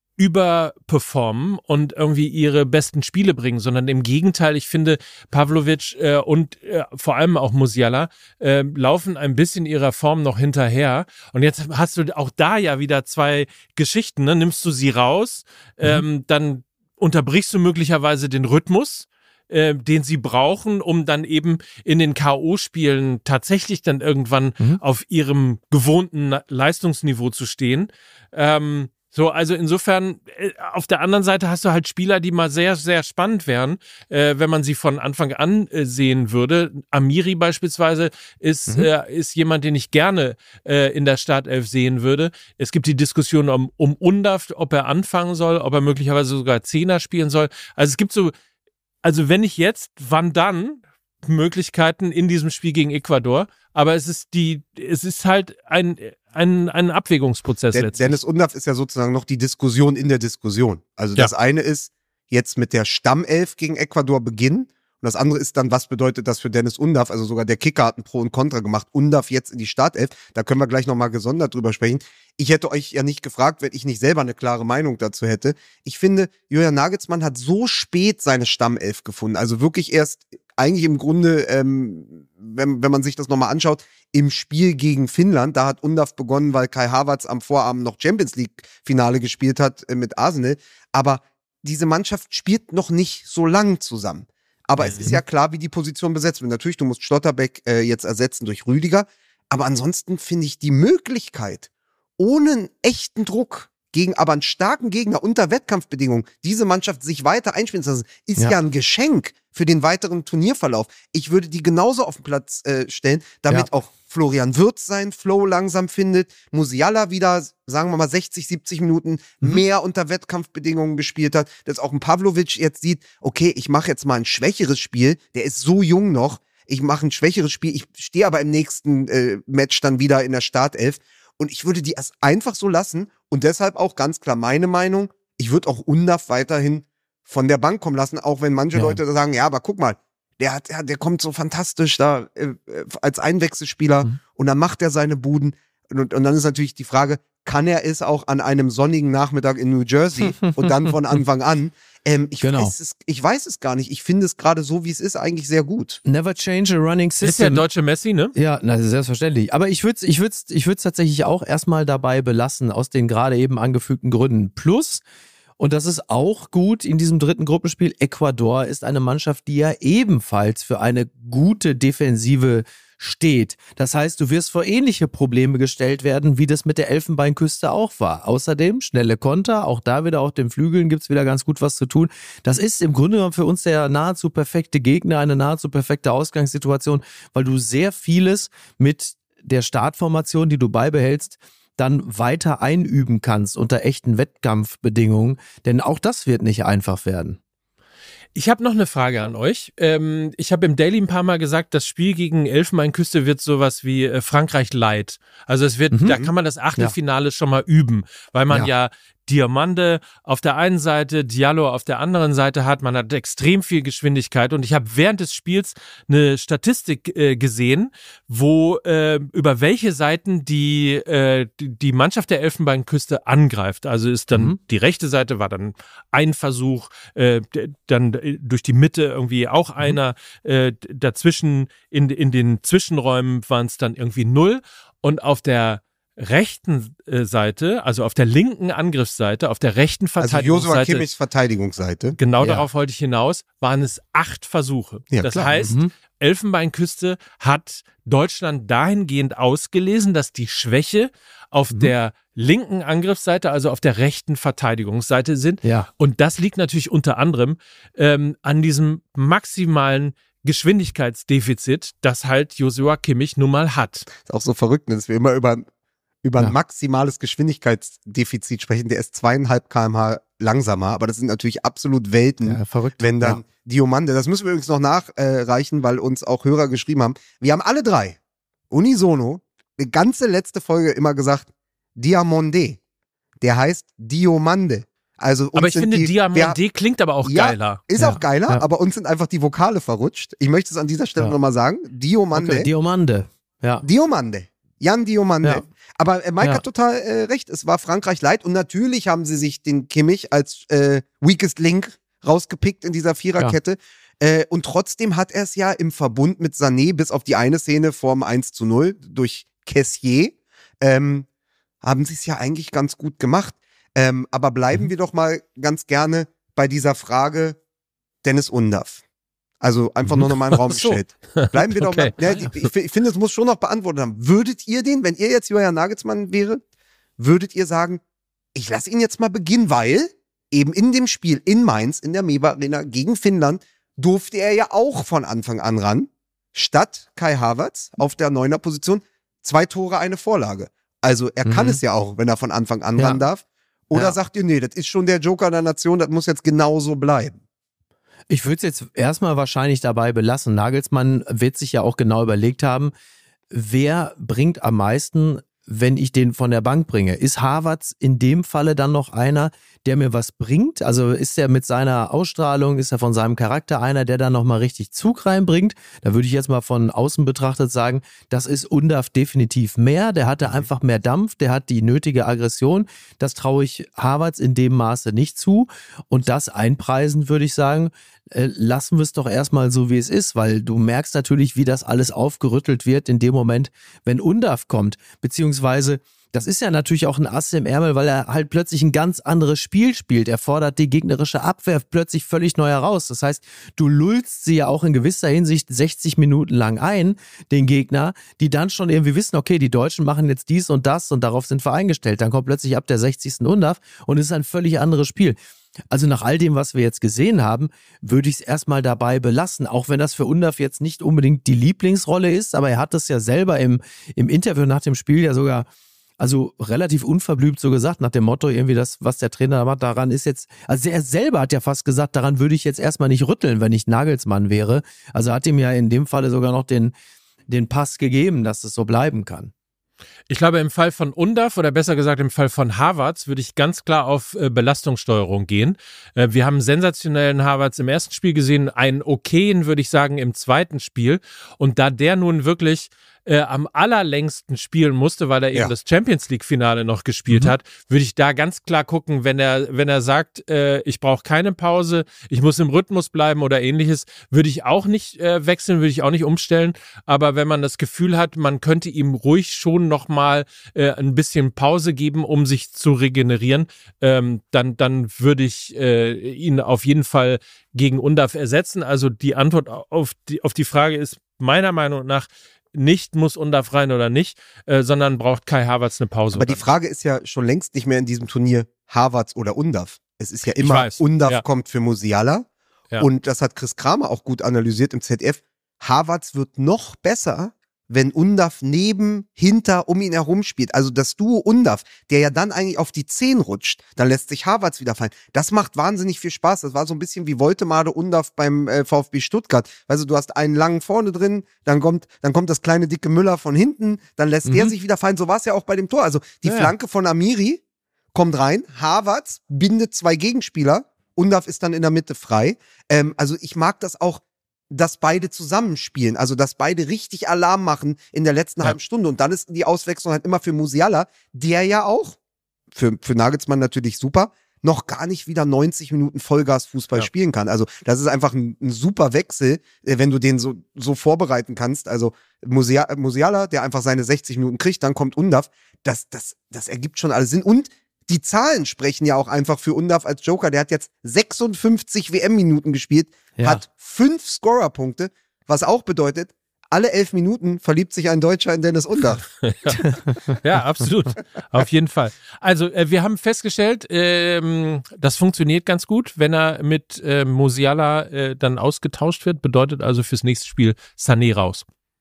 überperformen und irgendwie ihre besten Spiele bringen, sondern im Gegenteil, ich finde, Pavlovic äh, und äh, vor allem auch Musiala äh, laufen ein bisschen ihrer Form noch hinterher. Und jetzt hast du auch da ja wieder zwei Geschichten, ne? Nimmst du sie raus, mhm. ähm, dann unterbrichst du möglicherweise den Rhythmus, äh, den sie brauchen, um dann eben in den K O-Spielen tatsächlich dann irgendwann mhm. auf ihrem gewohnten Leistungsniveau zu stehen. Ähm, So, also insofern, äh, auf der anderen Seite hast du halt Spieler, die mal sehr, sehr spannend wären, äh, wenn man sie von Anfang an äh, sehen würde. Amiri beispielsweise ist, mhm. äh, ist jemand, den ich gerne äh, in der Startelf sehen würde. Es gibt die Diskussion um, um Undav, ob er anfangen soll, ob er möglicherweise sogar Zehner spielen soll. Also es gibt so, also wenn nicht jetzt, wann dann? Möglichkeiten in diesem Spiel gegen Ecuador, aber es ist die, es ist halt ein, ein, ein Abwägungsprozess Der, letztlich. Dennis Undav ist ja sozusagen noch die Diskussion in der Diskussion. Also Ja. das eine ist jetzt mit der Stammelf gegen Ecuador beginnen und das andere ist dann, was bedeutet das für Dennis Undav? Also sogar der Kicker hat ein Pro und Contra gemacht. Undav jetzt in die Startelf, da können wir gleich nochmal gesondert drüber sprechen. Ich hätte euch ja nicht gefragt, wenn ich nicht selber eine klare Meinung dazu hätte. Ich finde, Julian Nagelsmann hat so spät seine Stammelf gefunden. Also wirklich erst eigentlich im Grunde, ähm, wenn, wenn man sich das nochmal anschaut, im Spiel gegen Finnland, da hat Undav begonnen, weil Kai Havertz am Vorabend noch Champions League-Finale gespielt hat äh, mit Arsenal. Aber diese Mannschaft spielt noch nicht so lang zusammen. Aber mhm. es ist ja klar, wie die Position besetzt wird. Natürlich, du musst Schlotterbeck äh, jetzt ersetzen durch Rüdiger. Aber ansonsten finde ich die Möglichkeit, ohne einen echten Druck, gegen aber einen starken Gegner unter Wettkampfbedingungen, diese Mannschaft sich weiter einspielen zu lassen, ist ja, Ja. ein Geschenk für den weiteren Turnierverlauf. Ich würde die genauso auf den Platz äh, stellen, damit Ja. auch Florian Wirtz seinen Flow langsam findet, Musiala wieder, sagen wir mal, sechzig, siebzig Minuten Mhm. mehr unter Wettkampfbedingungen gespielt hat, dass auch ein Pavlovic jetzt sieht, okay, ich mache jetzt mal ein schwächeres Spiel, der ist so jung noch, ich mache ein schwächeres Spiel, ich stehe aber im nächsten äh, Match dann wieder in der Startelf und ich würde die erst einfach so lassen und deshalb auch ganz klar meine Meinung, ich würde auch Undav weiterhin von der Bank kommen lassen, auch wenn manche Ja. Leute da sagen, ja, aber guck mal, der hat, der, der kommt so fantastisch da äh, als Einwechselspieler Mhm. und dann macht er seine Buden und, und dann ist natürlich die Frage, kann er es auch an einem sonnigen Nachmittag in New Jersey und dann von Anfang an? Ähm, ich, Genau. weiß es, ich weiß es gar nicht. Ich finde es gerade so, wie es ist, eigentlich sehr gut. Never change a running system. Ist ja deutsche Messi, ne? Ja, na, selbstverständlich. Aber ich würde es ich würd's, ich würd's tatsächlich auch erstmal dabei belassen, aus den gerade eben angefügten Gründen. Plus, und das ist auch gut in diesem dritten Gruppenspiel, Ecuador ist eine Mannschaft, die ja ebenfalls für eine gute Defensive steht. Das heißt, du wirst vor ähnliche Probleme gestellt werden, wie das mit der Elfenbeinküste auch war. Außerdem schnelle Konter, auch da wieder auf den Flügeln gibt's wieder ganz gut was zu tun. Das ist im Grunde genommen für uns der nahezu perfekte Gegner, eine nahezu perfekte Ausgangssituation, weil du sehr vieles mit der Startformation, die du beibehältst, dann weiter einüben kannst unter echten Wettkampfbedingungen, denn auch das wird nicht einfach werden. Ich habe noch eine Frage an euch. Ähm, ich habe im Daily ein paar Mal gesagt, das Spiel gegen Elfenbeinküste wird sowas wie äh, Frankreich Light. Also es wird, Mhm. da kann man das Achtelfinale schon mal üben, weil man ja, Ja. Diamande auf der einen Seite, Diallo auf der anderen Seite hat. Man hat extrem viel Geschwindigkeit und ich habe während des Spiels eine Statistik äh, gesehen, wo äh, über welche Seiten die, äh, die die Mannschaft der Elfenbeinküste angreift. Also ist dann Mhm. die rechte Seite war dann ein Versuch, äh, d- dann äh, durch die Mitte irgendwie auch einer, äh, d- dazwischen in, in den Zwischenräumen waren es dann irgendwie null und auf der rechten äh, Seite, also auf der linken Angriffsseite, auf der rechten Also Joshua Verteidigungsseite, Kimmichs Verteidigungsseite. genau Ja. darauf wollte ich hinaus, waren es acht Versuche. Ja, das klar. heißt, Mhm. Elfenbeinküste hat Deutschland dahingehend ausgelesen, dass die Schwäche auf Mhm. der linken Angriffsseite, also auf der rechten Verteidigungsseite sind. Ja. Und das liegt natürlich unter anderem ähm, an diesem maximalen Geschwindigkeitsdefizit, das halt Joshua Kimmich nun mal hat. Ist auch so verrückt, ne, dass wir immer über, über Ja. ein maximales Geschwindigkeitsdefizit sprechen. Der ist zweieinhalb Kilometer pro Stunde langsamer, aber das sind natürlich absolut Welten. Ja, verrückt. Wenn dann Ja. Diomande, das müssen wir übrigens noch nachreichen, weil uns auch Hörer geschrieben haben. Wir haben alle drei, unisono, eine ganze letzte Folge immer gesagt, Diamande. Der heißt Diomande. Also uns Aber ich sind finde, die, Diamande klingt aber auch Ja, geiler. Ist Ja, auch geiler, ja. aber uns sind einfach die Vokale verrutscht. Ich möchte es an dieser Stelle Ja. nochmal sagen. Diomande. Okay, Diomande. Ja. Diomande. Jan Diomande. Ja. Aber äh, Mike Ja. hat total äh, recht. Es war Frankreich Light und natürlich haben sie sich den Kimmich als äh, Weakest Link rausgepickt in dieser Viererkette. Äh, und trotzdem hat er es ja im Verbund mit Sané bis auf die eine Szene vorm eins zu null durch Kessier, ähm, haben sie es ja eigentlich ganz gut gemacht. Ähm, aber bleiben Mhm. wir doch mal ganz gerne bei dieser Frage Dennis Undaff. Also einfach Mhm. nur noch mal in den Raum Ach so. gestellt. Bleiben wir doch Okay. mal. Ja, die- ich, ich finde, es muss schon noch beantwortet haben. Würdet ihr den, wenn ihr jetzt Julian Nagelsmann wäre, würdet ihr sagen, ich lasse ihn jetzt mal beginnen, weil eben in dem Spiel in Mainz, in der Mewa Arena gegen Finnland, durfte er ja auch von Anfang an ran. Statt Kai Havertz auf der neuner Position zwei Tore, eine Vorlage. Also er kann Mhm. es ja auch, wenn er von Anfang an Ja. ran darf. Oder Ja. sagt ihr, nee, das ist schon der Joker der Nation, das muss jetzt genauso bleiben. Ich würde es jetzt erstmal wahrscheinlich dabei belassen. Nagelsmann wird sich ja auch genau überlegt haben, wer bringt am meisten, wenn ich den von der Bank bringe. Ist Havertz in dem Falle dann noch einer, der mir was bringt? Also ist er mit seiner Ausstrahlung, ist er von seinem Charakter einer, der dann nochmal richtig Zug reinbringt? Da würde ich jetzt mal von außen betrachtet sagen, das ist Undaff definitiv mehr. Der hatte einfach mehr Dampf, der hat die nötige Aggression. Das traue ich Havertz in dem Maße nicht zu. Und das einpreisen würde ich sagen, äh, lassen wir es doch erstmal so, wie es ist, weil du merkst natürlich, wie das alles aufgerüttelt wird in dem Moment, wenn Undaff kommt, beziehungsweise das ist ja natürlich auch ein Ass im Ärmel, weil er halt plötzlich ein ganz anderes Spiel spielt. Er fordert die gegnerische Abwehr plötzlich völlig neu heraus. Das heißt, du lullst sie ja auch in gewisser Hinsicht sechzig Minuten lang ein, den Gegner, die dann schon irgendwie wissen, okay, die Deutschen machen jetzt dies und das und darauf sind wir eingestellt. Dann kommt plötzlich ab der sechzigsten Undaff und es ist ein völlig anderes Spiel. Also nach all dem, was wir jetzt gesehen haben, würde ich es erstmal dabei belassen, auch wenn das für Undaff jetzt nicht unbedingt die Lieblingsrolle ist, aber er hat das ja selber im, im Interview nach dem Spiel ja sogar also relativ unverblümt so gesagt, nach dem Motto irgendwie das, was der Trainer macht, daran ist jetzt, also er selber hat ja fast gesagt, daran würde ich jetzt erstmal nicht rütteln, wenn ich Nagelsmann wäre. Also hat ihm ja in dem Falle sogar noch den, den Pass gegeben, dass es so bleiben kann. Ich glaube, im Fall von Undaff oder besser gesagt im Fall von Havertz würde ich ganz klar auf äh, Belastungssteuerung gehen. Äh, wir haben einen sensationellen Havertz im ersten Spiel gesehen, einen okayen würde ich sagen im zweiten Spiel. Und da der nun wirklich äh, am allerlängsten spielen musste, weil er eben Ja. das Champions-League-Finale noch gespielt Mhm. hat, würde ich da ganz klar gucken, wenn er, wenn er sagt, äh, ich brauche keine Pause, ich muss im Rhythmus bleiben oder ähnliches, würde ich auch nicht äh, wechseln, würde ich auch nicht umstellen. Aber wenn man das Gefühl hat, man könnte ihm ruhig schon nochmal äh, ein bisschen Pause geben, um sich zu regenerieren, ähm, dann, dann würde ich äh, ihn auf jeden Fall gegen Undaff ersetzen. Also die Antwort auf die, auf die Frage ist meiner Meinung nach, nicht muss Undaff rein oder nicht, äh, sondern braucht Kai Havertz eine Pause. Aber die oder Frage ist ja schon längst nicht mehr in diesem Turnier Havertz oder Undaff. Es ist ja immer, weiß, Undaff ja. kommt für Musiala. Ja. Und das hat Chris Kramer auch gut analysiert im Z D F. Havertz wird noch besser, wenn Undav neben, hinter, um ihn herum spielt. Also das Duo Undav, der ja dann eigentlich auf die zehn rutscht, dann lässt sich Havertz wieder fallen. Das macht wahnsinnig viel Spaß. Das war so ein bisschen wie Woltemade Undav beim äh, VfB Stuttgart. Also du hast einen langen vorne drin, dann kommt, dann kommt das kleine dicke Müller von hinten, dann lässt mhm. der sich wieder fallen. So war es ja auch bei dem Tor. Also die ja, Flanke von Amiri kommt rein, Havertz bindet zwei Gegenspieler, Undav ist dann in der Mitte frei. Ähm, also ich mag das auch, dass beide zusammenspielen, also dass beide richtig Alarm machen in der letzten ja. halben Stunde. Und dann ist die Auswechslung halt immer für Musiala, der ja auch, für, für Nagelsmann natürlich super, noch gar nicht wieder neunzig Minuten Vollgas-Fußball ja. spielen kann. Also das ist einfach ein, ein super Wechsel, wenn du den so, so vorbereiten kannst. Also Musia, Musiala, der einfach seine sechzig Minuten kriegt, dann kommt Undav. Das, das, das ergibt schon alles Sinn. Und die Zahlen sprechen ja auch einfach für Undav als Joker. Der hat jetzt sechsundfünfzig W M-Minuten gespielt, ja. hat fünf Scorerpunkte, was auch bedeutet, alle elf Minuten verliebt sich ein Deutscher in Dennis Undav. ja. ja, absolut. Auf jeden Fall. Also äh, wir haben festgestellt, ähm, das funktioniert ganz gut, wenn er mit äh, Musiala äh, dann ausgetauscht wird. Bedeutet also fürs nächste Spiel Sané raus.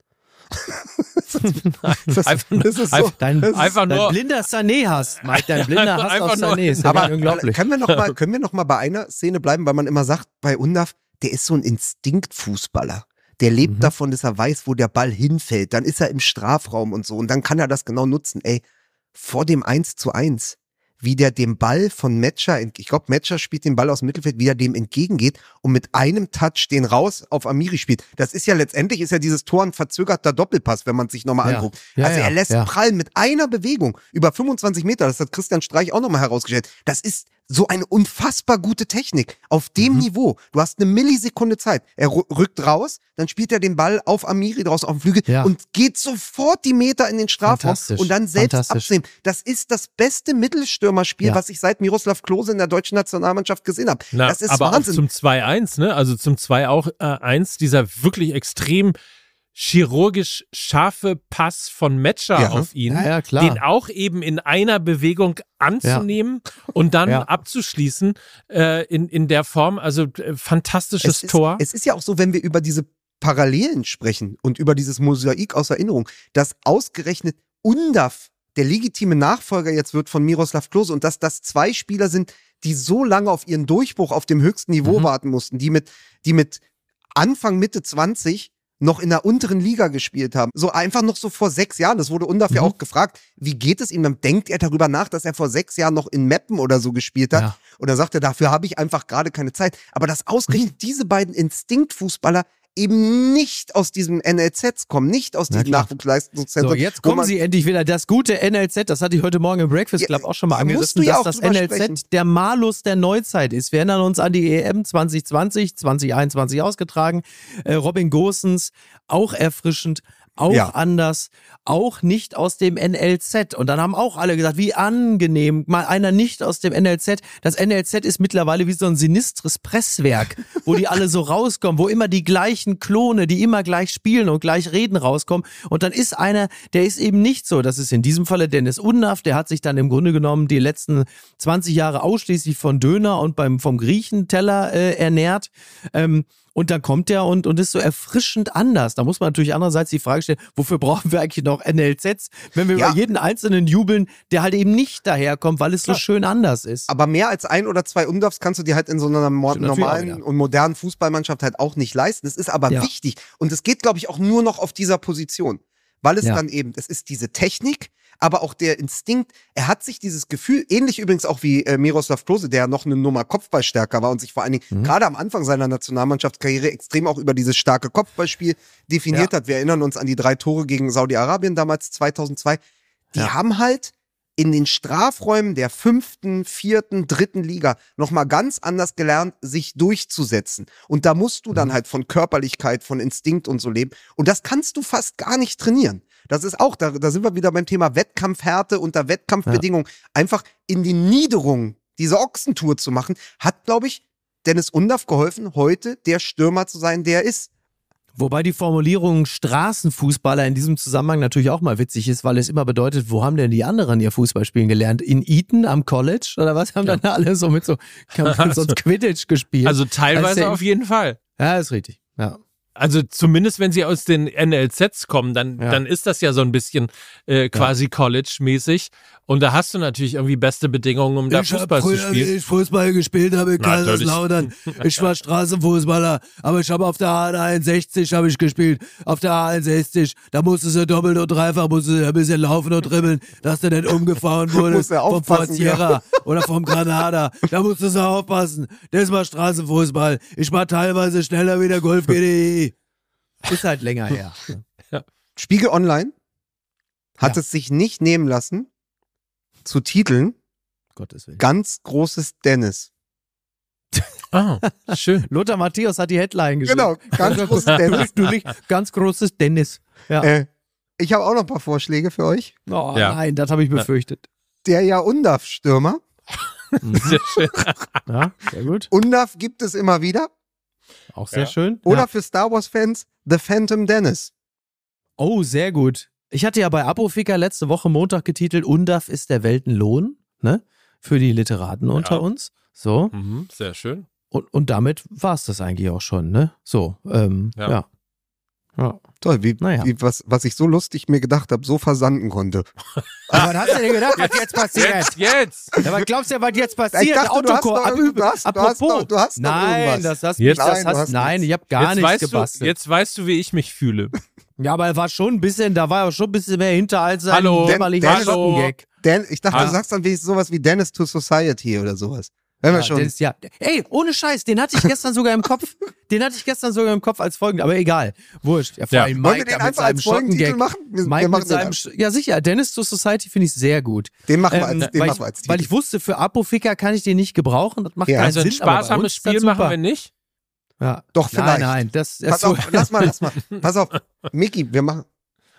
das, einfach nur, das ist so, einfach, Dein, einfach dein nur blinder Sané hast, Mike, dein blinder Hass auf nur- Sané. Ist ja aber unglaublich. können wir noch mal, können wir noch mal bei einer Szene bleiben, weil man immer sagt, bei Undav, der ist so ein Instinktfußballer. Der lebt Mhm. davon, dass er weiß, wo der Ball hinfällt. Dann ist er im Strafraum und so. Und dann kann er das genau nutzen. Ey, vor dem eins zu eins, wie der dem Ball von Metscher, ich glaube, Metscher spielt den Ball aus dem Mittelfeld, wie er dem entgegengeht und mit einem Touch den raus auf Amiri spielt. Das ist ja letztendlich, ist ja dieses Tor ein verzögerter Doppelpass, wenn man es sich nochmal Ja. anguckt. Ja, also ja, er lässt ja. prallen mit einer Bewegung über fünfundzwanzig Meter. Das hat Christian Streich auch nochmal herausgestellt. Das ist so eine unfassbar gute Technik. Auf dem Mhm. Niveau. Du hast eine Millisekunde Zeit. Er ru- rückt raus, dann spielt er den Ball auf Amiri draußen auf dem Flügel Ja. und geht sofort die Meter in den Strafraum Fantastisch. und dann selbst Fantastisch. absehen. Das ist das beste Mittelstürmerspiel, Ja. was ich seit Miroslav Klose in der deutschen Nationalmannschaft gesehen habe. Na, Das ist aber Wahnsinn. auch zum zwei eins, ne? Also zum zwei auch äh, eins, dieser wirklich extrem chirurgisch scharfe Pass von Metscher Ja. auf ihn, Ja, ja, klar. den auch eben in einer Bewegung anzunehmen und dann Ja. abzuschließen äh, in, in der Form. Also äh, fantastisches es ist, Tor. Es ist ja auch so, wenn wir über diese Parallelen sprechen und über dieses Mosaik aus Erinnerung, dass ausgerechnet Undav der legitime Nachfolger jetzt wird von Miroslav Klose und dass das zwei Spieler sind, die so lange auf ihren Durchbruch auf dem höchsten Niveau Mhm. warten mussten, die mit, die mit Anfang, Mitte zwanzig noch in der unteren Liga gespielt haben. So einfach noch so vor sechs Jahren. Das wurde Undav ja Mhm. auch gefragt, wie geht es ihm? Dann denkt er darüber nach, dass er vor sechs Jahren noch in Meppen oder so gespielt hat. Ja. Und dann sagt er, dafür habe ich einfach gerade keine Zeit. Aber dass ausgerechnet diese beiden Instinktfußballer eben nicht aus diesem N L Zs kommen, nicht aus Na diesem klar. Nachwuchsleistungszentrum. So, jetzt wo kommen man- sie endlich wieder. Das gute N L Z, das hatte ich heute Morgen im Breakfast Ja, Club auch schon mal da musst angerissen, du ja dass auch das drüber N L Z sprechen. der Malus der Neuzeit ist. Wir erinnern uns an die E M zwanzig zwanzig, zwanzig einundzwanzig ausgetragen. Äh, Robin Gosens, auch erfrischend, auch Ja. anders, auch nicht aus dem N L Z. Und dann haben auch alle gesagt, wie angenehm, mal einer nicht aus dem N L Z. Das N L Z ist mittlerweile wie so ein sinistres Presswerk, wo die alle so rauskommen, wo immer die gleichen Klone, die immer gleich spielen und gleich reden, rauskommen. Und dann ist einer, der ist eben nicht so. Das ist in diesem Falle Dennis Undav, der hat sich dann im Grunde genommen die letzten zwanzig Jahre ausschließlich von Döner und beim, vom Griechenteller äh, ernährt. Ähm, Und dann kommt der und, und ist so erfrischend anders. Da muss man natürlich andererseits die Frage stellen, wofür brauchen wir eigentlich noch N L Zs, wenn wir Ja. über jeden Einzelnen jubeln, der halt eben nicht daherkommt, weil es so schön anders ist. Aber mehr als ein oder zwei Undavs kannst du dir halt in so einer mo- Stimmt natürlich normalen auch, ja. und modernen Fußballmannschaft halt auch nicht leisten. Es ist aber Ja. wichtig. Und es geht, glaube ich, auch nur noch auf dieser Position. Weil es Ja. dann eben, es ist diese Technik, aber auch der Instinkt. Er hat sich dieses Gefühl, ähnlich übrigens auch wie äh, Miroslav Klose, der noch eine Nummer Kopfballstärker war und sich vor allen Dingen Mhm. gerade am Anfang seiner Nationalmannschaftskarriere extrem auch über dieses starke Kopfballspiel definiert Ja. hat. Wir erinnern uns an die drei Tore gegen Saudi-Arabien damals zweitausendzwei. Die Ja. haben halt in den Strafräumen der fünften, vierten, dritten Liga nochmal ganz anders gelernt, sich durchzusetzen. Und da musst du dann halt von Körperlichkeit, von Instinkt und so leben. Und das kannst du fast gar nicht trainieren. Das ist auch, da, da sind wir wieder beim Thema Wettkampfhärte unter Wettkampfbedingungen. Einfach in den Niederungen diese Ochsentour zu machen, hat, glaube ich, Dennis Undav geholfen, heute der Stürmer zu sein, der er ist. Wobei die Formulierung Straßenfußballer in diesem Zusammenhang natürlich auch mal witzig ist, weil es immer bedeutet, wo haben denn die anderen ihr Fußballspielen gelernt? In Eton am College oder was? Haben dann alle so mit so, haben so Quidditch gespielt? Also teilweise Also, auf jeden Fall. Ja, ist richtig. Ja. also zumindest wenn sie aus den N L Zs kommen, dann, Ja. dann ist das ja so ein bisschen äh, quasi College-mäßig. Und da hast du natürlich irgendwie beste Bedingungen, um da Fußball zu spielen. ich Fußball gespielt habe in Natürlich. Kaiserslautern. Ich war Straßenfußballer, aber ich habe auf der A einundsechzig habe ich gespielt. Auf der A einundsechzig, da musstest du doppelt und dreifach, musstest du ein bisschen laufen und dribbeln, dass du nicht umgefahren wurdest Musst du vom aufpassen, Forziera oder vom Granada. Da musstest du aufpassen. Das war Straßenfußball. Ich war teilweise schneller wie der Golf G D I. Ist halt länger her. Spiegel Online hat Ja. es sich nicht nehmen lassen, zu titeln, Gottes Willen. ganz großes Dennis. Ah, schön. Lothar Matthäus hat die Headline geschrieben. Genau, ganz großes Dennis. Du, du, ganz großes Dennis. Ja. Äh, ich habe auch noch ein paar Vorschläge für euch. Oh, Ja. Nein, das habe ich befürchtet. Der ja Undaf-Stürmer. Sehr schön. Ja, sehr gut. Undaf gibt es immer wieder. Auch sehr Ja. schön. Oder Ja. für Star Wars-Fans The Phantom Dennis. Oh, sehr gut. Ich hatte ja bei Apoficker letzte Woche Montag getitelt, Undaf ist der Weltenlohn, ne? Für die Literaten unter Ja. uns. So. Mhm, sehr schön. Und, und damit war es das eigentlich auch schon, ne? So, ähm, ja. Ja. ja. Toll, wie, Naja. wie was, was ich so lustig mir gedacht habe, so versanden konnte. Aber was hast du denn gedacht, was jetzt passiert? Jetzt, jetzt! Ja, was glaubst du, was jetzt passiert? Ich dachte, du hast Autokor- noch ab- irgend- du hast- du hast apropos. noch- du hast noch Nein, irgendwas. das hast Jetzt- das Nein, du hast, hast nein, nichts. ich habe gar jetzt, nichts weißt du, gebastelt. jetzt weißt du, wie ich mich fühle. Ja, aber er war schon ein bisschen, da war er schon ein bisschen mehr hinter als sein Hallo, jämmerlicher Den- hallo. Schottengag. Dan, ich dachte, Ah. du sagst dann wenigstens sowas wie Dennis to Society oder sowas. Wenn wir Ja, schon. den ist, ja. Ey, ohne Scheiß, den hatte ich gestern sogar im Kopf. Den hatte ich gestern sogar im Kopf als folgenden, aber egal. Wurscht. Ja, vor Ja. allem Wollen wir Mike den da mit einfach seinem als Folgentitel Schottengag. machen? Wir, Mike wir machen mit seinem, den, Sch- ja sicher, Dennis to Society finde ich sehr gut. den machen wir Ähm, als, den weil, machen wir als ich, Titel. weil ich wusste, für Apoficker kann ich den nicht gebrauchen. Das macht Ja. keinen Also ein Sinn. aber bei sparsames uns ist das Spiel super. machen wir nicht. Ja. Doch, Nein, vielleicht. nein, das ist Pass so. auf, lass mal, lass mal. Pass auf, Micky, wir machen.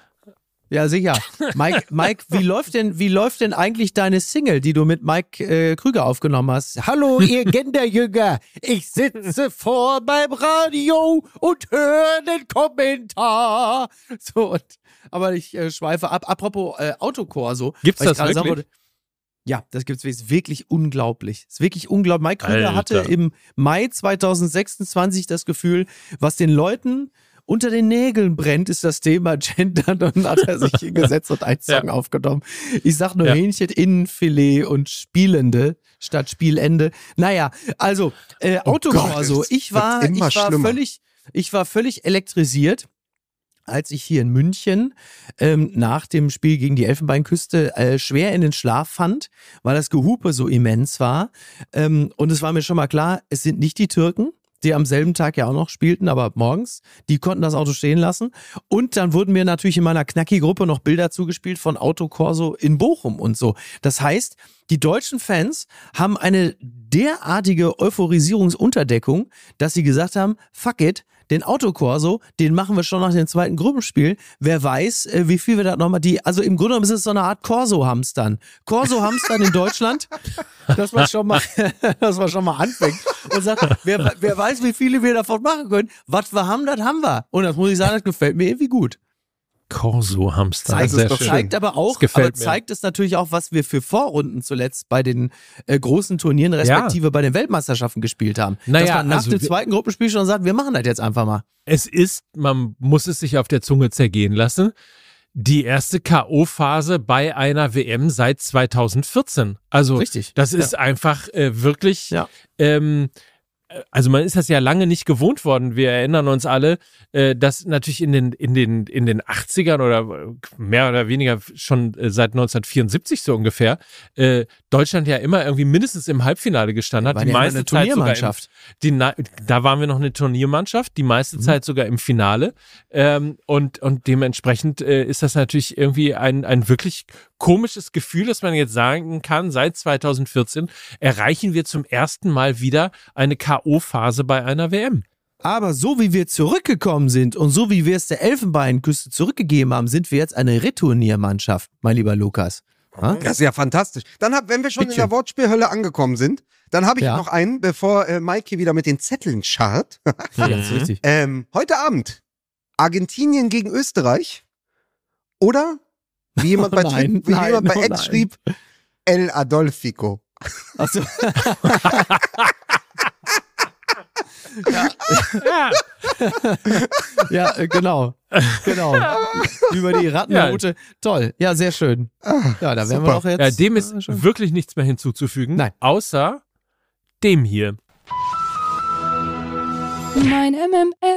Ja, sicher. Mike, Mike, wie läuft denn, wie läuft denn eigentlich deine Single, die du mit Mike äh, Krüger aufgenommen hast? Hallo, ihr Genderjünger, ich sitze vor beim Radio und höre den Kommentar. So, und, aber ich äh, schweife ab. Apropos äh, Autokorso. Gibt's weil ich das gerade sagen wirklich? wollte- Ja, das gibt's wirklich. Ist wirklich unglaublich. Ist wirklich unglaublich. Mike Krüger Alter. hatte im Mai zweitausendsechsundzwanzig das Gefühl, was den Leuten unter den Nägeln brennt, ist das Thema Gendern, und dann hat er sich hingesetzt und einen Song Ja. aufgenommen. Ich sag nur Ja. Hähnchen, Innenfilet und Spielende statt Spielende. Naja, also äh, Oh Autokorso. Gott, es Ich war, wird ich immer war schlimmer. völlig, ich war völlig elektrisiert, als ich hier in München ähm, nach dem Spiel gegen die Elfenbeinküste äh, schwer in den Schlaf fand, weil das Gehupe so immens war. Ähm, und es war mir schon mal klar, es sind nicht die Türken, die am selben Tag ja auch noch spielten, aber morgens, die konnten das Auto stehen lassen. Und dann wurden mir natürlich in meiner Knacki-Gruppe noch Bilder zugespielt von Autokorso in Bochum und so. Das heißt, die deutschen Fans haben eine derartige Euphorisierungsunterdeckung, dass sie gesagt haben, fuck it, den Autokorso, den machen wir schon nach dem zweiten Gruppenspiel. Wer weiß, äh, wie viel wir da nochmal die, also im Grunde genommen ist es so eine Art Corso-Hamstern. Corso-Hamstern in Deutschland, dass man schon mal, dass man schon mal anfängt und sagt, wer, wer weiß, wie viele wir davon machen können. Was wir haben, das haben wir. Und das muss ich sagen, das gefällt mir irgendwie gut. Corso-Hamster. Zeigt, ist doch schön. zeigt aber auch, Das gefällt aber mir. zeigt es natürlich auch, was wir für Vorrunden zuletzt bei den äh, großen Turnieren, respektive bei den Weltmeisterschaften gespielt haben. Naja, Dass man nach also dem wir- zweiten Gruppenspiel schon sagt, wir machen das jetzt einfach mal. Es ist, man muss es sich auf der Zunge zergehen lassen, die erste K O-Phase bei einer W M seit zweitausendvierzehn. Also Richtig. das ist einfach äh, wirklich, Ja. ähm, also man ist das ja lange nicht gewohnt worden. Wir erinnern uns alle, äh, dass natürlich in den, in den, in den achtzigern oder mehr oder weniger schon äh, seit neunzehnhundertvierundsiebzig so ungefähr, äh, Deutschland ja immer irgendwie mindestens im Halbfinale gestanden hat. War Die ja immer meiste eine Zeit sogar im, Turniermannschaft. die, Na- da waren wir noch eine Turniermannschaft, die meiste Mhm. Zeit sogar im Finale. Ähm, und, und dementsprechend äh, ist das natürlich irgendwie ein, ein wirklich komisches Gefühl, dass man jetzt sagen kann, seit zweitausendvierzehn erreichen wir zum ersten Mal wieder eine K O-Phase bei einer W M. Aber so wie wir zurückgekommen sind und so wie wir es der Elfenbeinküste zurückgegeben haben, sind wir jetzt eine Returniermannschaft, mein lieber Lukas. Ha? Das ist ja fantastisch. Dann hab, wenn wir schon Bitte in der Wortspielhölle angekommen sind, dann habe ich Ja. noch einen, bevor äh, Mike hier wieder mit den Zetteln scharrt. Ja, das ist richtig. ähm, heute Abend Argentinien gegen Österreich oder wie jemand bei, Oh nein, Twi- wie nein, jemand bei oh X nein. schrieb, El Adolfico. Also, Ja. Ja, äh, genau. Genau. Über die Rattenroute. Toll. Ja, sehr schön. Ja, da wären wir super. doch jetzt. Ja, dem ist äh, schon- wirklich nichts mehr hinzuzufügen. Nein. Außer dem hier. Mein M M L.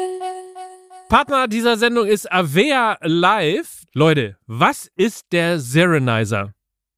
Partner dieser Sendung ist Avea Live. Leute, was ist der Serenizer?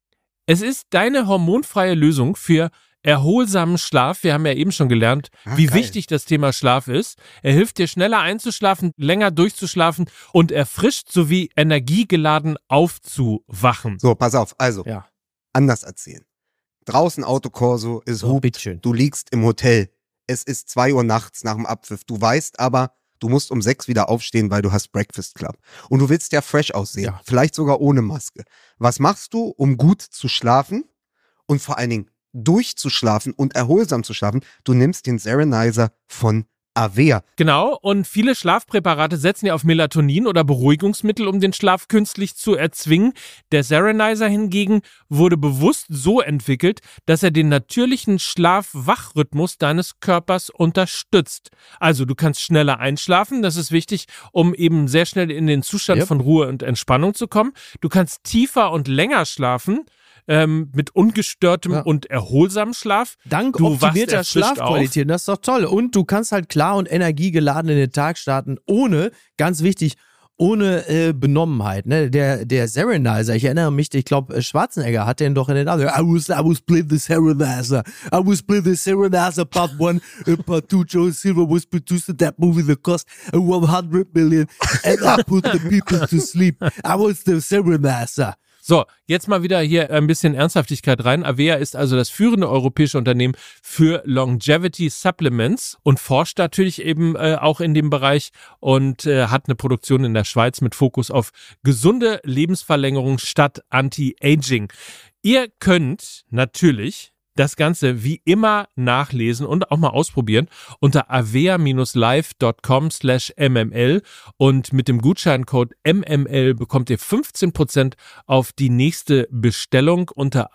Es ist deine hormonfreie Lösung für erholsamen Schlaf. Wir haben ja eben schon gelernt, Ah, wie geil. wichtig das Thema Schlaf ist. Er hilft dir schneller einzuschlafen, länger durchzuschlafen und erfrischt sowie energiegeladen aufzuwachen. So, pass auf. Also, Ja. anders erzählen. Draußen Autokorso, ist So, hupt, bitteschön. du liegst im Hotel. Es ist zwei Uhr nachts nach dem Abpfiff. Du weißt aber, du musst um sechs wieder aufstehen, weil du hast Breakfast Club. Und du willst ja fresh aussehen. Ja. Vielleicht sogar ohne Maske. Was machst du, um gut zu schlafen und vor allen Dingen durchzuschlafen und erholsam zu schlafen? Du nimmst den Serenizer von Avea. Genau, und viele Schlafpräparate setzen ja auf Melatonin oder Beruhigungsmittel, um den Schlaf künstlich zu erzwingen. Der Serenizer hingegen wurde bewusst so entwickelt, dass er den natürlichen Schlaf-Wach-Rhythmus deines Körpers unterstützt. Also du kannst schneller einschlafen, das ist wichtig, um eben sehr schnell in den Zustand Yep. von Ruhe und Entspannung zu kommen. Du kannst tiefer und länger schlafen, ähm, mit ungestörtem Ja. und erholsamem Schlaf. Dank Du wachst optimierter erfrischt Schlafqualität, das ist doch toll. Und du kannst halt klar und energiegeladen in den Tag starten, ohne, ganz wichtig, ohne äh, Benommenheit. Ne? Der, der Serenizer, ich erinnere mich, ich glaube, Schwarzenegger hat den doch in den Augen. I was, I was playing the Serenizer. I was playing the Serenizer Part one, uh, Part two. Joe Silver was producing that movie that cost one hundred million and I put the people to sleep. I was the Serenizer. So, jetzt mal wieder hier ein bisschen Ernsthaftigkeit rein. Avea ist also das führende europäische Unternehmen für Longevity Supplements und forscht natürlich eben äh, auch in dem Bereich und äh, hat eine Produktion in der Schweiz mit Fokus auf gesunde Lebensverlängerung statt Anti-Aging. Ihr könnt natürlich das Ganze wie immer nachlesen und auch mal ausprobieren unter avea-live.com slash mml und mit dem Gutscheincode M M L bekommt ihr fünfzehn Prozent auf die nächste Bestellung unter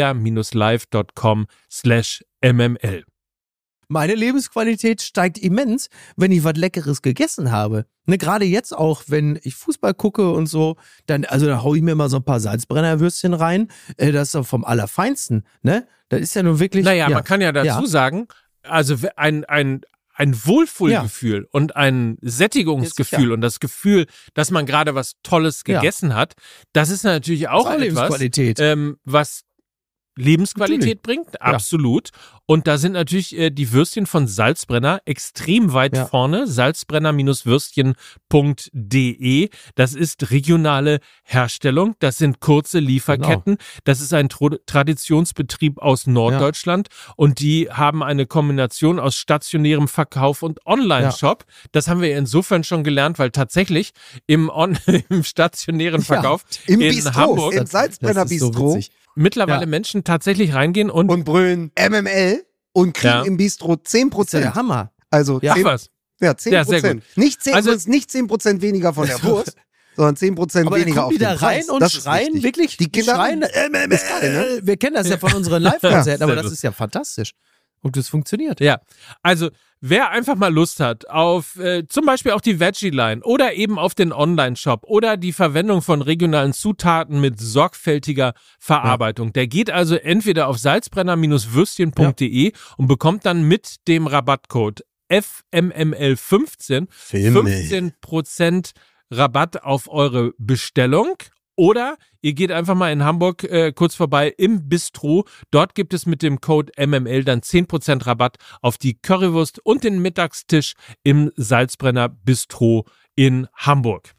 avea-live.com slash mml. Meine Lebensqualität steigt immens, wenn ich was Leckeres gegessen habe. Ne, gerade jetzt auch, wenn ich Fußball gucke und so, dann, also da hau ich mir mal so ein paar Salzbrennerwürstchen rein. Äh, das ist doch vom Allerfeinsten, ne? Das ist ja nun wirklich. Naja, ja. man kann ja dazu Ja. sagen, also ein, ein, ein Wohlfühlgefühl und ein Sättigungsgefühl Ja, sicher. und das Gefühl, dass man gerade was Tolles Ja. gegessen hat, das ist natürlich auch Das ist auch etwas, Lebensqualität. ähm, was Lebensqualität Natürlich. bringt, absolut. Und da sind natürlich äh, die Würstchen von Salzbrenner extrem weit Ja. vorne. salzbrenner Würstchen punkt de. Das ist regionale Herstellung. Das sind kurze Lieferketten. Genau. Das ist ein Tro- Traditionsbetrieb aus Norddeutschland. Und die haben eine Kombination aus stationärem Verkauf und Online-Shop. Das haben wir insofern schon gelernt, weil tatsächlich im, On- im stationären Verkauf Im in Bistro, Hamburg im Salzbrenner Das ist so Bistro witzig. mittlerweile Ja. Menschen tatsächlich reingehen und, und brüllen M M L und kriegen Ja. im Bistro zehn Das ist ja der Prozent. Hammer. Also Ja. ach zehn, was. ja, zehn Ja, sehr Prozent. Nicht zehn, Also- nicht zehn Prozent weniger von der Wurst, sondern zehn Prozent Aber da weniger kommen auf die den da rein Preis. und Das ist schreien richtig. wirklich, Die Kinder schreien, M M L. ist geil, ne? Wir kennen das ja von unseren Live-Konzerten, Ja, aber sehr das gut. ist ja fantastisch. Und das funktioniert. Ja, also wer einfach mal Lust hat auf äh, zum Beispiel auch die Veggie-Line oder eben auf den Online-Shop oder die Verwendung von regionalen Zutaten mit sorgfältiger Verarbeitung, der geht also entweder auf salzbrenner Würstchen punkt de und bekommt dann mit dem Rabattcode F M M L fünfzehn Filme. fünfzehn Prozent Rabatt auf eure Bestellung. Oder ihr geht einfach mal in Hamburg äh, kurz vorbei im Bistro. Dort gibt es mit dem Code M M L dann zehn Prozent Rabatt auf die Currywurst und den Mittagstisch im Salzbrenner Bistro in Hamburg.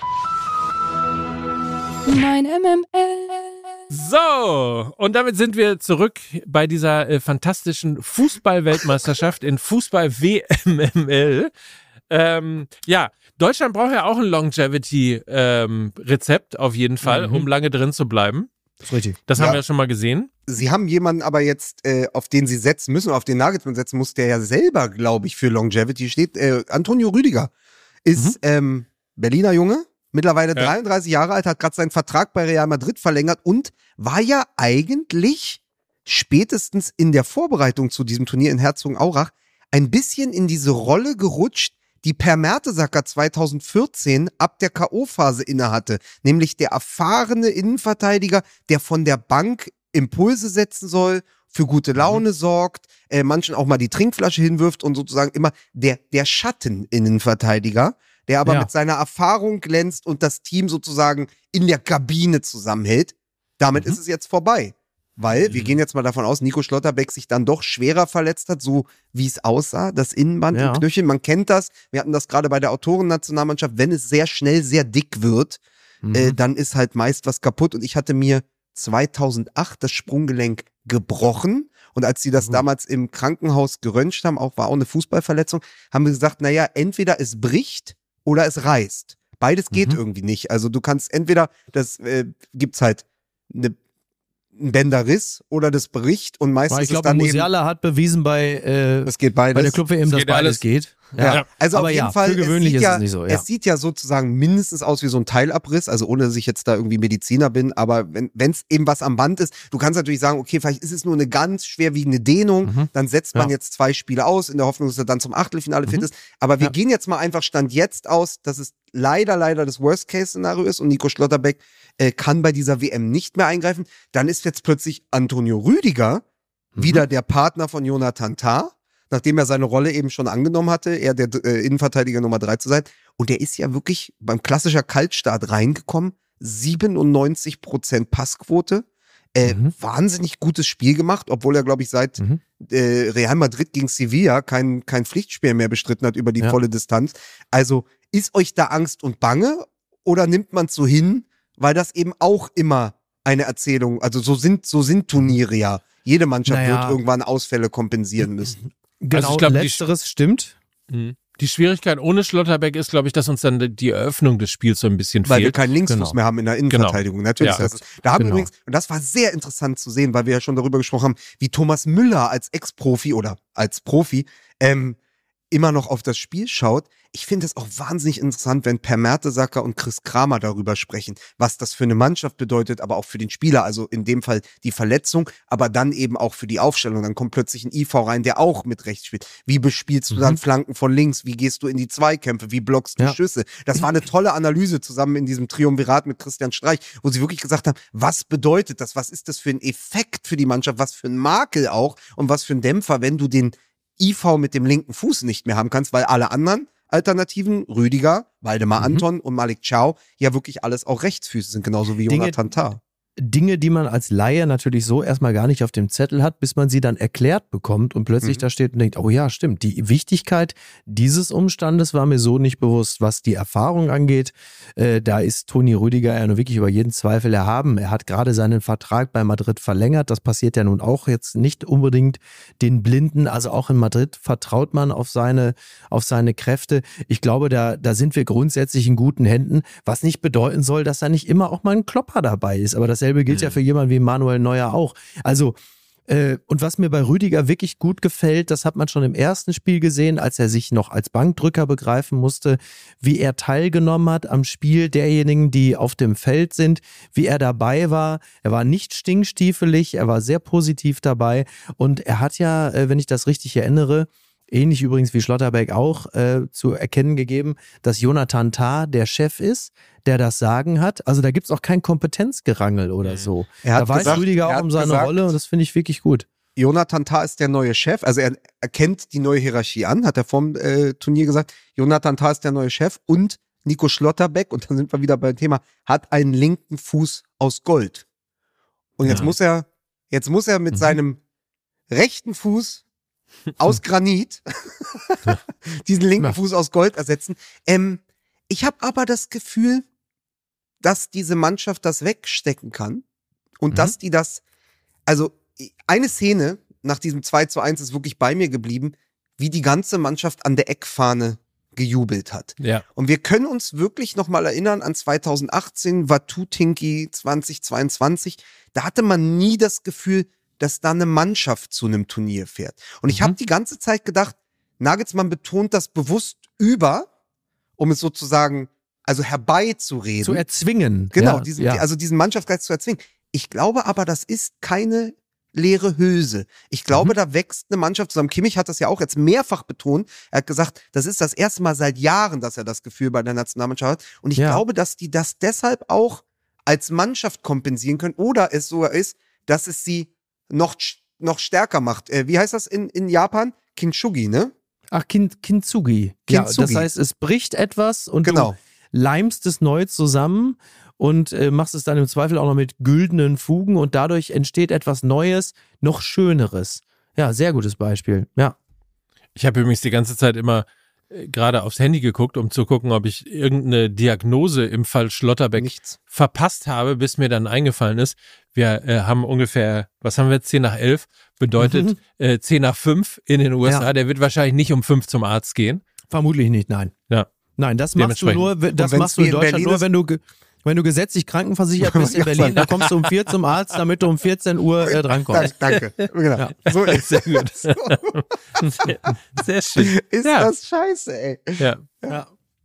Mein M M L. So, und damit sind wir zurück bei dieser äh, fantastischen Fußball-Weltmeisterschaft in Fußball-W M M L. Ähm, ja, Deutschland braucht ja auch ein Longevity-Rezept auf jeden Fall, Mhm. um lange drin zu bleiben. Das ist richtig. Das Ja. haben wir ja schon mal gesehen. Sie haben jemanden aber jetzt, äh, auf den Sie setzen müssen, auf den Nagelsmann setzen muss, der ja selber, glaube ich, für Longevity steht. Äh, Antonio Rüdiger ist ähm, Berliner Junge, mittlerweile Ja. dreiunddreißig Jahre alt, hat gerade seinen Vertrag bei Real Madrid verlängert und war ja eigentlich spätestens in der Vorbereitung zu diesem Turnier in Herzogenaurach ein bisschen in diese Rolle gerutscht, die Per Mertesacker zweitausendvierzehn ab der K O-Phase innehatte, nämlich der erfahrene Innenverteidiger, der von der Bank Impulse setzen soll, für gute Laune mhm. sorgt, äh, manchen auch mal die Trinkflasche hinwirft und sozusagen immer der, der Schatten-Innenverteidiger, der aber Ja. mit seiner Erfahrung glänzt und das Team sozusagen in der Kabine zusammenhält. Damit Mhm. ist es jetzt vorbei. Weil, wir gehen jetzt mal davon aus, Nico Schlotterbeck sich dann doch schwerer verletzt hat, so wie es aussah, das Innenband Ja. im Knöchel. Man kennt das, wir hatten das gerade bei der Autorennationalmannschaft, wenn es sehr schnell sehr dick wird, Mhm. äh, dann ist halt meist was kaputt. Und ich hatte mir zweitausendacht das Sprunggelenk gebrochen. Und als sie das Mhm. damals im Krankenhaus geröntgt haben, auch war auch eine Fußballverletzung, haben wir gesagt, naja, entweder es bricht oder es reißt. Beides geht Mhm. irgendwie nicht. Also du kannst entweder, das äh, gibt's halt eine ein Bänderriss oder das bricht und meistens Weil ich ist es glaube, dann eben, Musiala hat bewiesen bei, äh, das geht bei beides. der Club-W M, dass geht beides alles. geht. Ja. Also Aber auf jeden ja, Fall, für gewöhnlich es ist sieht ja, es nicht so, ja. Es sieht ja sozusagen mindestens aus wie so ein Teilabriss, also ohne dass ich jetzt da irgendwie Mediziner bin, aber wenn es eben was am Band ist, du kannst natürlich sagen, okay, vielleicht ist es nur eine ganz schwerwiegende Dehnung, Mhm. dann setzt man Ja. jetzt zwei Spiele aus, in der Hoffnung, dass er dann zum Achtelfinale fit ist. Aber wir Ja. gehen jetzt mal einfach Stand jetzt aus, dass es leider, leider das Worst-Case-Szenario ist und Nico Schlotterbeck äh, kann bei dieser W M nicht mehr eingreifen. Dann ist jetzt plötzlich Antonio Rüdiger Mhm. wieder der Partner von Jonathan Tah, nachdem er seine Rolle eben schon angenommen hatte, er der äh, Innenverteidiger Nummer drei zu sein. Und der ist ja wirklich beim klassischer Kaltstart reingekommen. siebenundneunzig Prozent Passquote. Äh, Mhm. Wahnsinnig gutes Spiel gemacht, obwohl er, glaube ich, seit Mhm. äh, Real Madrid gegen Sevilla kein, kein Pflichtspiel mehr bestritten hat über die Ja. volle Distanz. Also ist euch da Angst und Bange oder nimmt man es so hin, weil das eben auch immer eine Erzählung, also so sind, so sind Turniere ja. Jede Mannschaft Naja. wird irgendwann Ausfälle kompensieren müssen. Genau, Also ich glaube, die- letzteres stimmt. Mhm. Die Schwierigkeit ohne Schlotterbeck ist, glaube ich, dass uns dann die Eröffnung des Spiels so ein bisschen Weil wir fehlt. keinen Linksfuß Genau. mehr haben in der Innenverteidigung. Natürlich. Ja. Das ist, da haben Genau. übrigens, und das war sehr interessant zu sehen, weil wir ja schon darüber gesprochen haben, wie Thomas Müller als Ex-Profi oder als Profi ähm, immer noch auf das Spiel schaut. Ich finde es auch wahnsinnig interessant, wenn Per Mertesacker und Chris Kramer darüber sprechen, was das für eine Mannschaft bedeutet, aber auch für den Spieler, also in dem Fall die Verletzung, aber dann eben auch für die Aufstellung. Dann kommt plötzlich ein I V rein, der auch mit rechts spielt. Wie bespielst du Mhm. dann Flanken von links? Wie gehst du in die Zweikämpfe? Wie blockst du Ja. Schüsse? Das war eine tolle Analyse zusammen in diesem Triumvirat mit Christian Streich, wo sie wirklich gesagt haben, was bedeutet das? Was ist das für ein Effekt für die Mannschaft? Was für ein Makel auch? Und was für ein Dämpfer, wenn du den I V mit dem linken Fuß nicht mehr haben kannst, weil alle anderen Alternativen, Rüdiger, Waldemar Mhm. Anton und Malik Chow, ja wirklich alles auch Rechtsfüße sind, genauso wie Dinge- Jonathan Tah. Dinge, die man als Laie natürlich so erstmal gar nicht auf dem Zettel hat, bis man sie dann erklärt bekommt und plötzlich Mhm. da steht und denkt, oh ja, stimmt, die Wichtigkeit dieses Umstandes war mir so nicht bewusst, was die Erfahrung angeht. Äh, da ist Toni Rüdiger ja nur wirklich über jeden Zweifel erhaben. Er hat gerade seinen Vertrag bei Madrid verlängert. Das passiert ja nun auch jetzt nicht unbedingt den Blinden. Also auch in Madrid vertraut man auf seine, auf seine Kräfte. Ich glaube, da, da sind wir grundsätzlich in guten Händen, was nicht bedeuten soll, dass da nicht immer auch mal ein Klopper dabei ist. Aber dasselbe gilt ja für jemanden wie Manuel Neuer auch. Also, äh, und was mir bei Rüdiger wirklich gut gefällt, das hat man schon im ersten Spiel gesehen, als er sich noch als Bankdrücker begreifen musste, wie er teilgenommen hat am Spiel derjenigen, die auf dem Feld sind, wie er dabei war. Er war nicht stinkstiefelig, er war sehr positiv dabei und er hat ja, äh, wenn ich das richtig erinnere, ähnlich übrigens wie Schlotterbeck auch, äh, zu erkennen gegeben, dass Jonathan Tah der Chef ist, der das Sagen hat. Also da gibt es auch kein Kompetenzgerangel oder so. Er hat da weiß gesagt- Rüdiger er auch hat um seine gesagt- Rolle und das finde ich wirklich gut. Jonathan Tah ist der neue Chef, also er erkennt die neue Hierarchie an, hat er vorm äh, Turnier gesagt. Jonathan Tah ist der neue Chef und Nico Schlotterbeck, und dann sind wir wieder beim Thema, hat einen linken Fuß aus Gold. Und jetzt Ja. muss er, jetzt muss er mit Mhm. seinem rechten Fuß aus Granit diesen linken Ja. Fuß aus Gold ersetzen. Ähm, ich habe aber das Gefühl, dass diese Mannschaft das wegstecken kann und Mhm. dass die das, also eine Szene nach diesem zwei zu eins ist wirklich bei mir geblieben, wie die ganze Mannschaft an der Eckfahne gejubelt hat. Ja. Und wir können uns wirklich nochmal erinnern an zweitausendachtzehn, Watutinki zweitausendzweiundzwanzig. Da hatte man nie das Gefühl, dass da eine Mannschaft zu einem Turnier fährt. Und ich Mhm. habe die ganze Zeit gedacht, Nagelsmann betont das bewusst über, um es sozusagen, also herbeizureden. Zu erzwingen. Genau, ja, diesen, ja. also diesen Mannschaftsgeist zu erzwingen. Ich glaube aber, das ist keine leere Hülse. Ich glaube, mhm. da wächst eine Mannschaft zusammen. Kimmich hat das ja auch jetzt mehrfach betont. Er hat gesagt, das ist das erste Mal seit Jahren, dass er das Gefühl bei der Nationalmannschaft hat. Und ich Ja. glaube, dass die das deshalb auch als Mannschaft kompensieren können oder es sogar ist, dass es sie noch, noch stärker macht. Äh, wie heißt das in, in Japan? Kintsugi, ne? Ach, Kin Kintsugi. Ja, Kintsugi. das heißt, es bricht etwas und Genau. du leimst es neu zusammen und äh, machst es dann im Zweifel auch noch mit güldenen Fugen und dadurch entsteht etwas Neues, noch Schöneres. Ja, sehr gutes Beispiel. Ja. Ich habe übrigens die ganze Zeit immer äh, gerade aufs Handy geguckt, um zu gucken, ob ich irgendeine Diagnose im Fall Schlotterbeck Nichts. verpasst habe, bis mir dann eingefallen ist. Wir äh, haben ungefähr, was haben wir, zehn nach elf, bedeutet Mhm. äh, zehn nach fünf in den U S A. Ja. Der wird wahrscheinlich nicht um fünf zum Arzt gehen. Vermutlich nicht, nein. Ja. Nein, das machst du Dementsprechend. nur, w- das wenn's machst du wie in in Deutschland Berlin nur, ist- wenn du, ge- wenn du gesetzlich krankenversichert bist in Berlin, dann kommst du um vier zum Arzt, damit du um vierzehn Uhr äh, drankommst. Danke. Genau. So ist Sehr gut. sehr, sehr schön. Ist Ja. das scheiße, ey. Ja. Ja.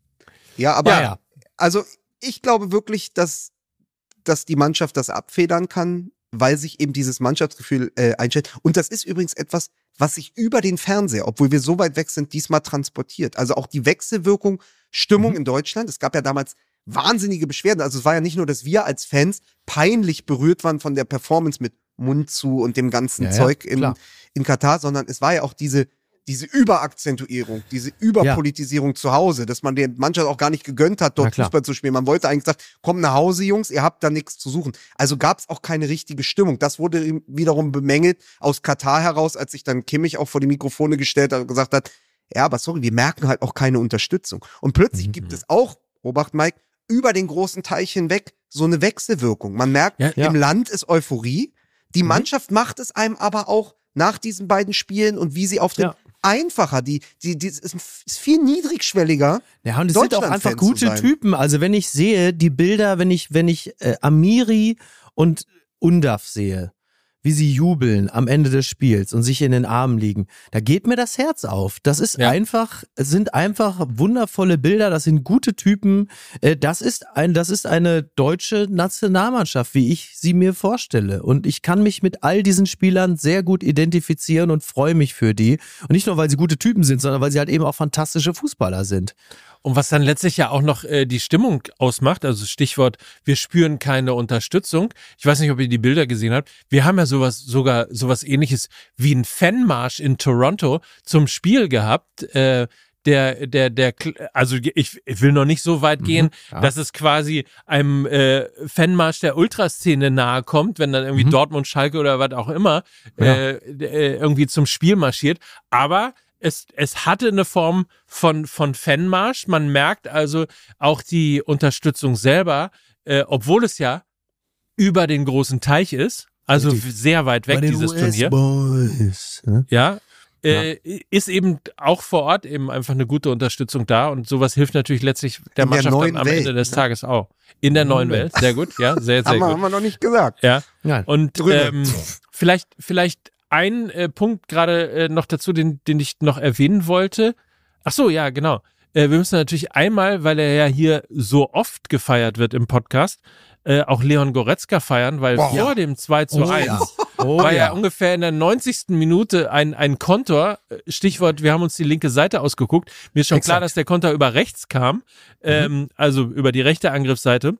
Ja, aber Ja, ja. also ich glaube wirklich, dass, dass die Mannschaft das abfedern kann, weil sich eben dieses Mannschaftsgefühl äh, einstellt. Und das ist übrigens etwas, was sich über den Fernseher, obwohl wir so weit weg sind, diesmal transportiert. Also auch die Wechselwirkung, Stimmung Mhm. in Deutschland. Es gab ja damals wahnsinnige Beschwerden. Also es war ja nicht nur, dass wir als Fans peinlich berührt waren von der Performance mit Mund zu und dem ganzen Ja, ja, Zeug in, klar. in Katar, sondern es war ja auch diese diese Überakzentuierung, diese Überpolitisierung zu Hause, dass man der Mannschaft auch gar nicht gegönnt hat, Na dort klar. Fußball zu spielen. Man wollte eigentlich sagen, komm nach Hause, Jungs, ihr habt da nichts zu suchen. Also gab es auch keine richtige Stimmung. Das wurde wiederum bemängelt aus Katar heraus, als sich dann Kimmich auch vor die Mikrofone gestellt hat und gesagt hat, ja, aber sorry, wir merken halt auch keine Unterstützung. Und plötzlich Mhm. gibt es auch, Obacht Mike, über den großen Teich hinweg so eine Wechselwirkung. Man merkt, Ja, ja. im Land ist Euphorie. Die Mhm. Mannschaft macht es einem aber auch nach diesen beiden Spielen und wie sie auftritt, Ja. einfacher. Die, die, die ist, ist viel niedrigschwelliger. Ja, und es sind auch Deutschland-Fan einfach zu gute sein. Typen. Also wenn ich sehe, die Bilder, wenn ich, wenn ich äh, Amiri und Undaf sehe, wie sie jubeln am Ende des Spiels und sich in den Armen liegen, da geht mir das Herz auf. Das ist Ja. einfach, es sind einfach wundervolle Bilder, das sind gute Typen. Äh, das ist ein, das ist eine deutsche Nationalmannschaft, wie ich sie mir vorstelle. Und ich kann mich mit all diesen Spielern sehr gut identifizieren und freue mich für die. Und nicht nur, weil sie gute Typen sind, sondern weil sie halt eben auch fantastische Fußballer sind. Und was dann letztlich ja auch noch äh, die Stimmung ausmacht, also Stichwort, wir spüren keine Unterstützung. Ich weiß nicht, ob ihr die Bilder gesehen habt. Wir haben ja sowas, sogar sowas ähnliches wie einen Fanmarsch in Toronto zum Spiel gehabt. Äh, der, der, der, also ich, ich will noch nicht so weit gehen, ja. dass es quasi einem äh, Fanmarsch der Ultraszene nahe kommt, wenn dann irgendwie Mhm. Dortmund, Schalke oder was auch immer Ja. äh, äh, irgendwie zum Spiel marschiert. Aber Es, es hatte eine Form von, von Fanmarsch. Man merkt also auch die Unterstützung selber, äh, obwohl es ja über den großen Teich ist, also Richtig. sehr weit weg, Bei den dieses U Turnier. S-Boys, ne? Ja, äh, ist eben auch vor Ort eben einfach eine gute Unterstützung da und sowas hilft natürlich letztlich der In der Mannschaft neuen dann am Welt, Ende des ne? Tages auch. In der neuen Welt, sehr gut, ja, sehr, sehr Haben wir, gut. haben wir noch nicht gesagt. Ja. Nein. Und Drüber. ähm, vielleicht, vielleicht ein äh, Punkt gerade äh, noch dazu, den, den ich noch erwähnen wollte. Ach so, ja, genau. Äh, wir müssen natürlich einmal, weil er ja hier so oft gefeiert wird im Podcast, äh, auch Leon Goretzka feiern, weil Wow. vor dem zwei zu eins ja. Oh, war ja. ja ungefähr in der neunzigsten Minute ein, ein Konter, äh, Stichwort, wir haben uns die linke Seite ausgeguckt. Mir ist schon klar, Exakt. dass der Konter über rechts kam, ähm, also über die rechte Angriffsseite.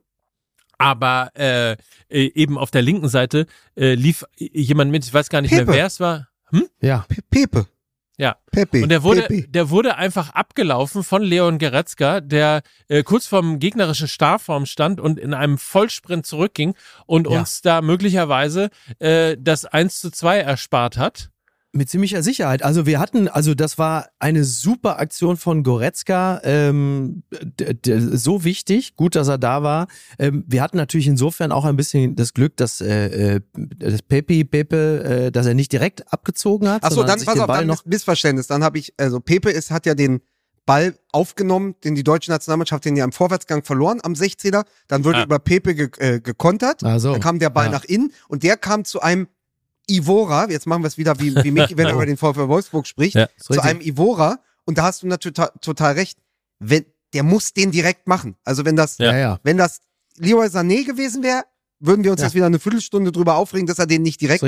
Aber äh, äh, eben auf der linken Seite äh, lief jemand mit, ich weiß gar nicht Pepe. mehr, wer es war. Hm? Ja. Pe- Pepe. Ja. Pepe. Und der wurde, Pepe. der wurde einfach abgelaufen von Leon Goretzka, der äh, kurz vorm gegnerischen Strafraum stand und in einem Vollsprint zurückging und Ja. uns da möglicherweise äh, das eins zu zwei erspart hat. Mit ziemlicher Sicherheit. Also wir hatten, also das war eine super Aktion von Goretzka, ähm, d- d- so wichtig, gut, dass er da war. Ähm, wir hatten natürlich insofern auch ein bisschen das Glück, dass äh, äh, das Pepe, Pepe, äh, dass er nicht direkt abgezogen hat, Achso, sondern dann sich pass den auf, Ball dann noch ist Missverständnis. Dann habe ich, also Pepe ist, hat ja den Ball aufgenommen, den die deutsche Nationalmannschaft den ja im Vorwärtsgang verloren am sechzehner. Dann wurde Ja. über Pepe ge äh, gekontert. Ah, so. Dann kam der Ball Ja. nach innen und der kam zu einem Ivora, jetzt machen wir es wieder wie, wie Micky, wenn er über den VfL Wolfsburg spricht, Ja, ist zu richtig. einem Ivora und da hast du natürlich total, total recht, wenn, der muss den direkt machen. Also wenn das, Ja. Ja, ja. wenn das Leroy Sané gewesen wäre, würden wir uns Ja. jetzt wieder eine Viertelstunde drüber aufregen, dass er den nicht direkt Ist nimmt. richtig.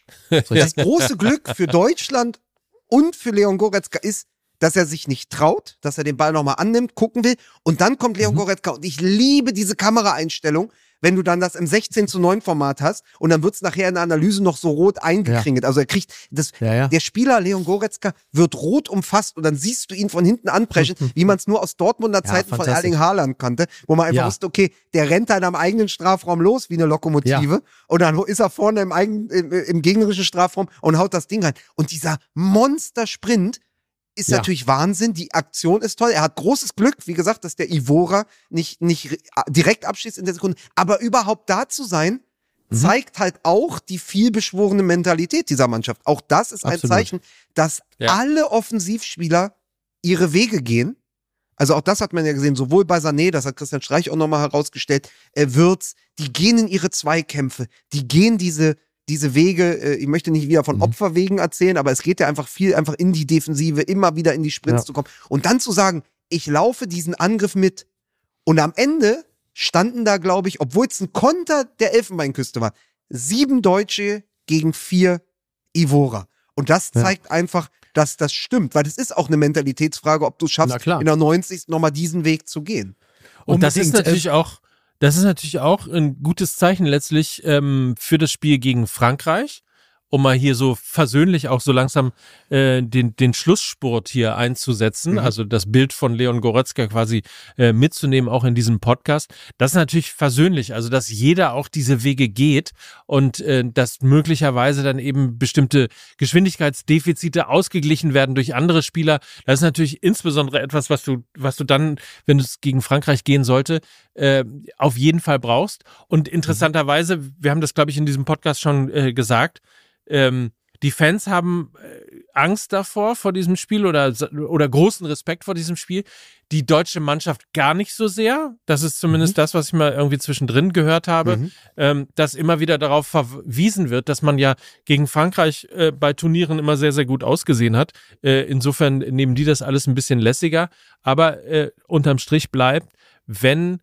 Das große Glück für Deutschland und für Leon Goretzka ist, dass er sich nicht traut, dass er den Ball nochmal annimmt, gucken will und dann kommt Leon mhm. Goretzka und ich liebe diese Kameraeinstellung, wenn du dann das im sechzehn zu neun Format hast und dann wird's nachher in der Analyse noch so rot eingekringelt. Ja. Also er kriegt, das, ja, ja. der Spieler Leon Goretzka wird rot umfasst und dann siehst du ihn von hinten anpreschen, wie man es nur aus Dortmunder Zeiten ja, von Erling Haaland kannte, wo man einfach ja. wusste, okay, der rennt dann am eigenen Strafraum los wie eine Lokomotive ja. und dann ist er vorne im, eigenen, im, im gegnerischen Strafraum und haut das Ding rein. Und dieser Monster-Sprint ist ja. natürlich Wahnsinn, die Aktion ist toll, er hat großes Glück, wie gesagt, dass der Ivora nicht, nicht direkt abschließt in der Sekunde, aber überhaupt da zu sein, mhm. zeigt halt auch die vielbeschworene Mentalität dieser Mannschaft. Auch das ist ein Absolut. Zeichen, dass ja. alle Offensivspieler ihre Wege gehen. Also auch das hat man ja gesehen, sowohl bei Sané, das hat Christian Streich auch nochmal herausgestellt, äh, Wirtz, die gehen in ihre Zweikämpfe, die gehen diese diese Wege, äh, ich möchte nicht wieder von Mhm. Opferwegen erzählen, aber es geht ja einfach viel einfach in die Defensive, immer wieder in die Sprints Ja. zu kommen. Und dann zu sagen, ich laufe diesen Angriff mit. Und am Ende standen da, glaube ich, obwohl es ein Konter der Elfenbeinküste war, sieben Deutsche gegen vier Ivora. Und das Ja. zeigt einfach, dass das stimmt, weil das ist auch eine Mentalitätsfrage, ob du es Na schaffst, klar. in der neunzigsten nochmal diesen Weg zu gehen. Und das ist Unbedingt, natürlich auch, das ist natürlich auch ein gutes Zeichen letztlich ähm, für das Spiel gegen Frankreich, um mal hier so versöhnlich auch so langsam äh, den, den Schlussspurt hier einzusetzen, Mhm. also das Bild von Leon Goretzka quasi äh, mitzunehmen, auch in diesem Podcast. Das ist natürlich versöhnlich, also dass jeder auch diese Wege geht und äh, dass möglicherweise dann eben bestimmte Geschwindigkeitsdefizite ausgeglichen werden durch andere Spieler. Das ist natürlich insbesondere etwas, was du, was du dann, wenn es gegen Frankreich gehen sollte, äh, auf jeden Fall brauchst. Und interessanterweise, wir haben das, glaube ich, in diesem Podcast schon äh, gesagt, ähm, die Fans haben äh, Angst davor, vor diesem Spiel oder, oder großen Respekt vor diesem Spiel. Die deutsche Mannschaft gar nicht so sehr. Das ist zumindest Mhm. das, was ich mal irgendwie zwischendrin gehört habe, Mhm. ähm, dass immer wieder darauf verwiesen wird, dass man ja gegen Frankreich äh, bei Turnieren immer sehr, sehr gut ausgesehen hat. Äh, insofern nehmen die das alles ein bisschen lässiger. Aber äh, unterm Strich bleibt, wenn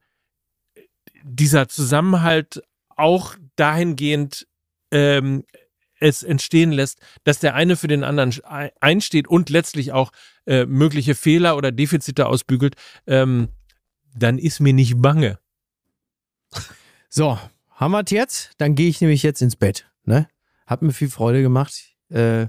dieser Zusammenhalt auch dahingehend ähm, es entstehen lässt, dass der eine für den anderen einsteht und letztlich auch äh, mögliche Fehler oder Defizite ausbügelt, ähm, dann ist mir nicht bange. So, haben wir es jetzt? Dann gehe ich nämlich jetzt ins Bett. Ne? Hat mir viel Freude gemacht. Äh,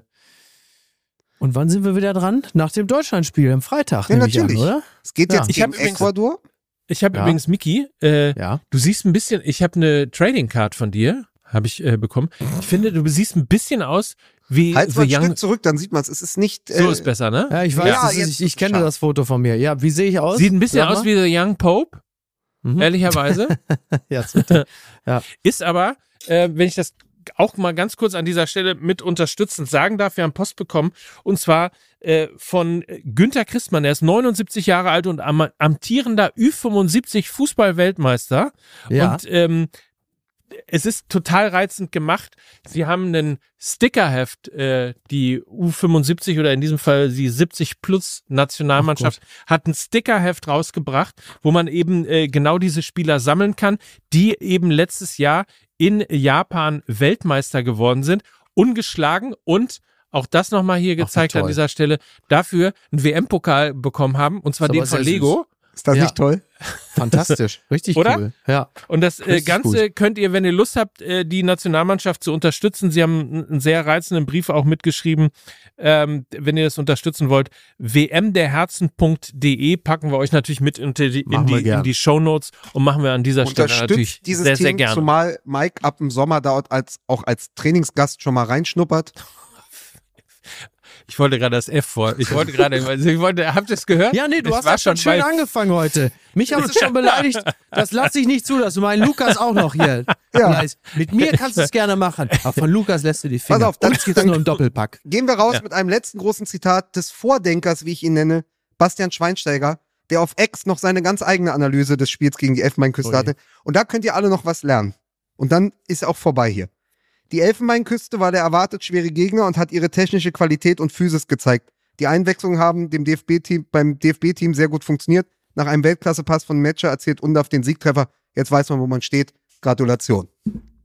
und wann sind wir wieder dran? Nach dem Deutschlandspiel am Freitag, Ja, nehme ich an, natürlich. oder? Es geht Ja. jetzt Ich gegen hab übrigens- Ecuador. Ich habe Ja. übrigens, Miki, äh, Ja. du siehst ein bisschen, ich habe eine Trading Card von dir, habe ich äh, bekommen. Ich finde, du siehst ein bisschen aus wie Halt mal The ein Young. Stück zurück, dann sieht man es. Es ist nicht. So äh, ist besser, ne? Ja, ich weiß, Ja, das ist, jetzt ich, ich ist es kenne scharf. das Foto von mir. Ja, wie sehe ich aus? Sieht ein bisschen Sag aus mal. wie The Young Pope, Mhm. ehrlicherweise. Ja, ist richtig. Ist aber, äh, wenn ich das auch mal ganz kurz an dieser Stelle mit unterstützend sagen darf, wir haben Post bekommen und zwar äh, von Günther Christmann, der ist neunundsiebzig Jahre alt und am, amtierender Ü fünfundsiebzig Fußball-Weltmeister Ja. und ähm, es ist total reizend gemacht. Sie haben einen Stickerheft, äh, die U fünfundsiebzig oder in diesem Fall die siebzig plus Nationalmannschaft hat ein Stickerheft rausgebracht, wo man eben äh, genau diese Spieler sammeln kann, die eben letztes Jahr in Japan Weltmeister geworden sind, ungeschlagen und auch das nochmal hier wie gezeigt an toll. dieser Stelle, dafür einen W M-Pokal bekommen haben, und zwar Ist den aber von sehr Lego. Ist das Ja. nicht toll? Fantastisch. Richtig Oder? cool. Ja. Und das äh, Richtig Ganze könnt ihr, wenn ihr Lust habt, äh, die Nationalmannschaft zu unterstützen. Sie haben einen- einen sehr reizenden Brief auch mitgeschrieben. Ähm, wenn ihr das unterstützen wollt, w m der herzen punkt d e packen wir euch natürlich mit unter die, in, Machen wir die, gern. in die Shownotes und machen wir an dieser Stelle natürlich Unterstützt dieses sehr, sehr Team, gerne. zumal Mike ab dem Sommer dort als, auch als Trainingsgast schon mal reinschnuppert. Ich wollte gerade das F vor. Ich wollte gerade, also ich wollte, habt ihr es gehört? Ja, nee, du Es hast war das schon schön bei- angefangen heute. Mich hast du schon beleidigt. Das lasse ich nicht zu, dass du meinen Lukas auch noch hier. Ja. Bleibst. Mit mir kannst du es gerne machen. Aber von Lukas lässt du die Finger. Pass auf, dann- Uns gibt's nur im Doppelpack. Gehen wir raus Ja. mit einem letzten großen Zitat des Vordenkers, wie ich ihn nenne, Bastian Schweinsteiger, der auf X noch seine ganz eigene Analyse des Spiels gegen die Elfenbeinküste Ui. hatte. Und da könnt ihr alle noch was lernen. Und dann ist auch vorbei hier. Die Elfenbeinküste war der erwartet schwere Gegner und hat ihre technische Qualität und Physis gezeigt. Die Einwechslungen haben dem D F B-Team, beim D F B-Team sehr gut funktioniert. Nach einem Weltklasse-Pass von Metscher erzählt Undaf den Siegtreffer. Jetzt weiß man, wo man steht. Gratulation.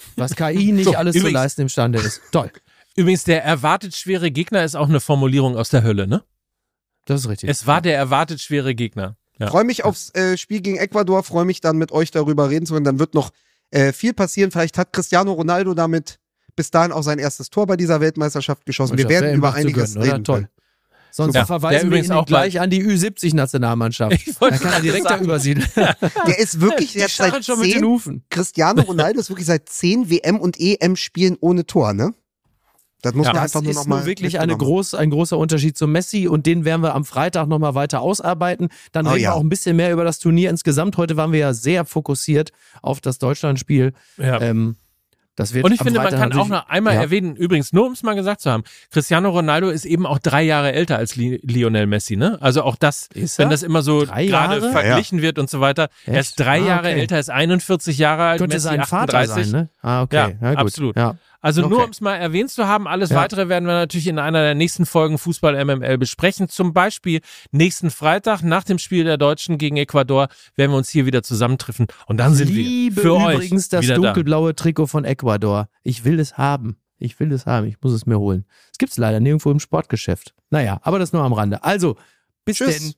Was K I nicht So, alles zu übrigens- leisten imstande ist. Toll. Übrigens, der erwartet schwere Gegner ist auch eine Formulierung aus der Hölle, ne? Das ist richtig. Es war der erwartet schwere Gegner. Ja. Freue mich aufs äh, Spiel gegen Ecuador, freue mich dann mit euch darüber reden zu können. Dann wird noch äh, viel passieren. Vielleicht hat Cristiano Ronaldo damit bis dahin auch sein erstes Tor bei dieser Weltmeisterschaft geschossen. Wir werden über einiges reden. Toll. können. Sonst Ja, der verweisen wir übrigens ihn auch gleich an die Ü siebzig Nationalmannschaft. Ich wollte Da kann er gerade direkt da sagen. übersiedeln. Der ist wirklich Die jetzt seit stachelt schon mit den zehn, Hufen. Cristiano Ronaldo ist wirklich seit zehn W M und E M-Spielen ohne Tor, ne? Das muss Ja, man Das einfach nur ist noch mal nur wirklich eine mitgenommen. groß, ein großer Unterschied zu Messi und den werden wir am Freitag nochmal weiter ausarbeiten. Dann Oh reden ja. wir auch ein bisschen mehr über das Turnier insgesamt. Heute waren wir ja sehr fokussiert auf das Deutschlandspiel. Ja. Ähm, das wird Und ich am finde, man Freitag kann auch natürlich- noch einmal Ja. erwähnen, übrigens, nur um es mal gesagt zu haben, Cristiano Ronaldo ist eben auch drei Jahre älter als Li Lionel Messi, ne? Also auch das, Ist wenn er? das immer so Drei gerade Jahre? verglichen wird und so weiter. Er ist Echt? drei Ah, Jahre okay. älter, ist einundvierzig Jahre alt, Könnte Messi sein Vater achtunddreißig. sein, ne? Ah, okay. Ja, Ja, gut. absolut. Ja. Also nur Okay. um es mal erwähnt zu haben, alles Ja. Weitere werden wir natürlich in einer der nächsten Folgen Fußball M M L besprechen. Zum Beispiel nächsten Freitag nach dem Spiel der Deutschen gegen Ecuador werden wir uns hier wieder zusammentreffen und dann sind Liebe wir für euch übrigens das wieder dunkelblaue Trikot von Ecuador. Ich will es haben. Ich will es haben. Ich muss es mir holen. Es gibt es leider nirgendwo im Sportgeschäft. Naja, aber das nur am Rande. Also, bis Tschüss. denn.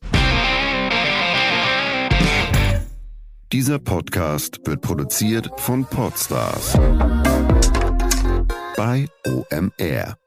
Dieser Podcast wird produziert von Podstars bei O M R.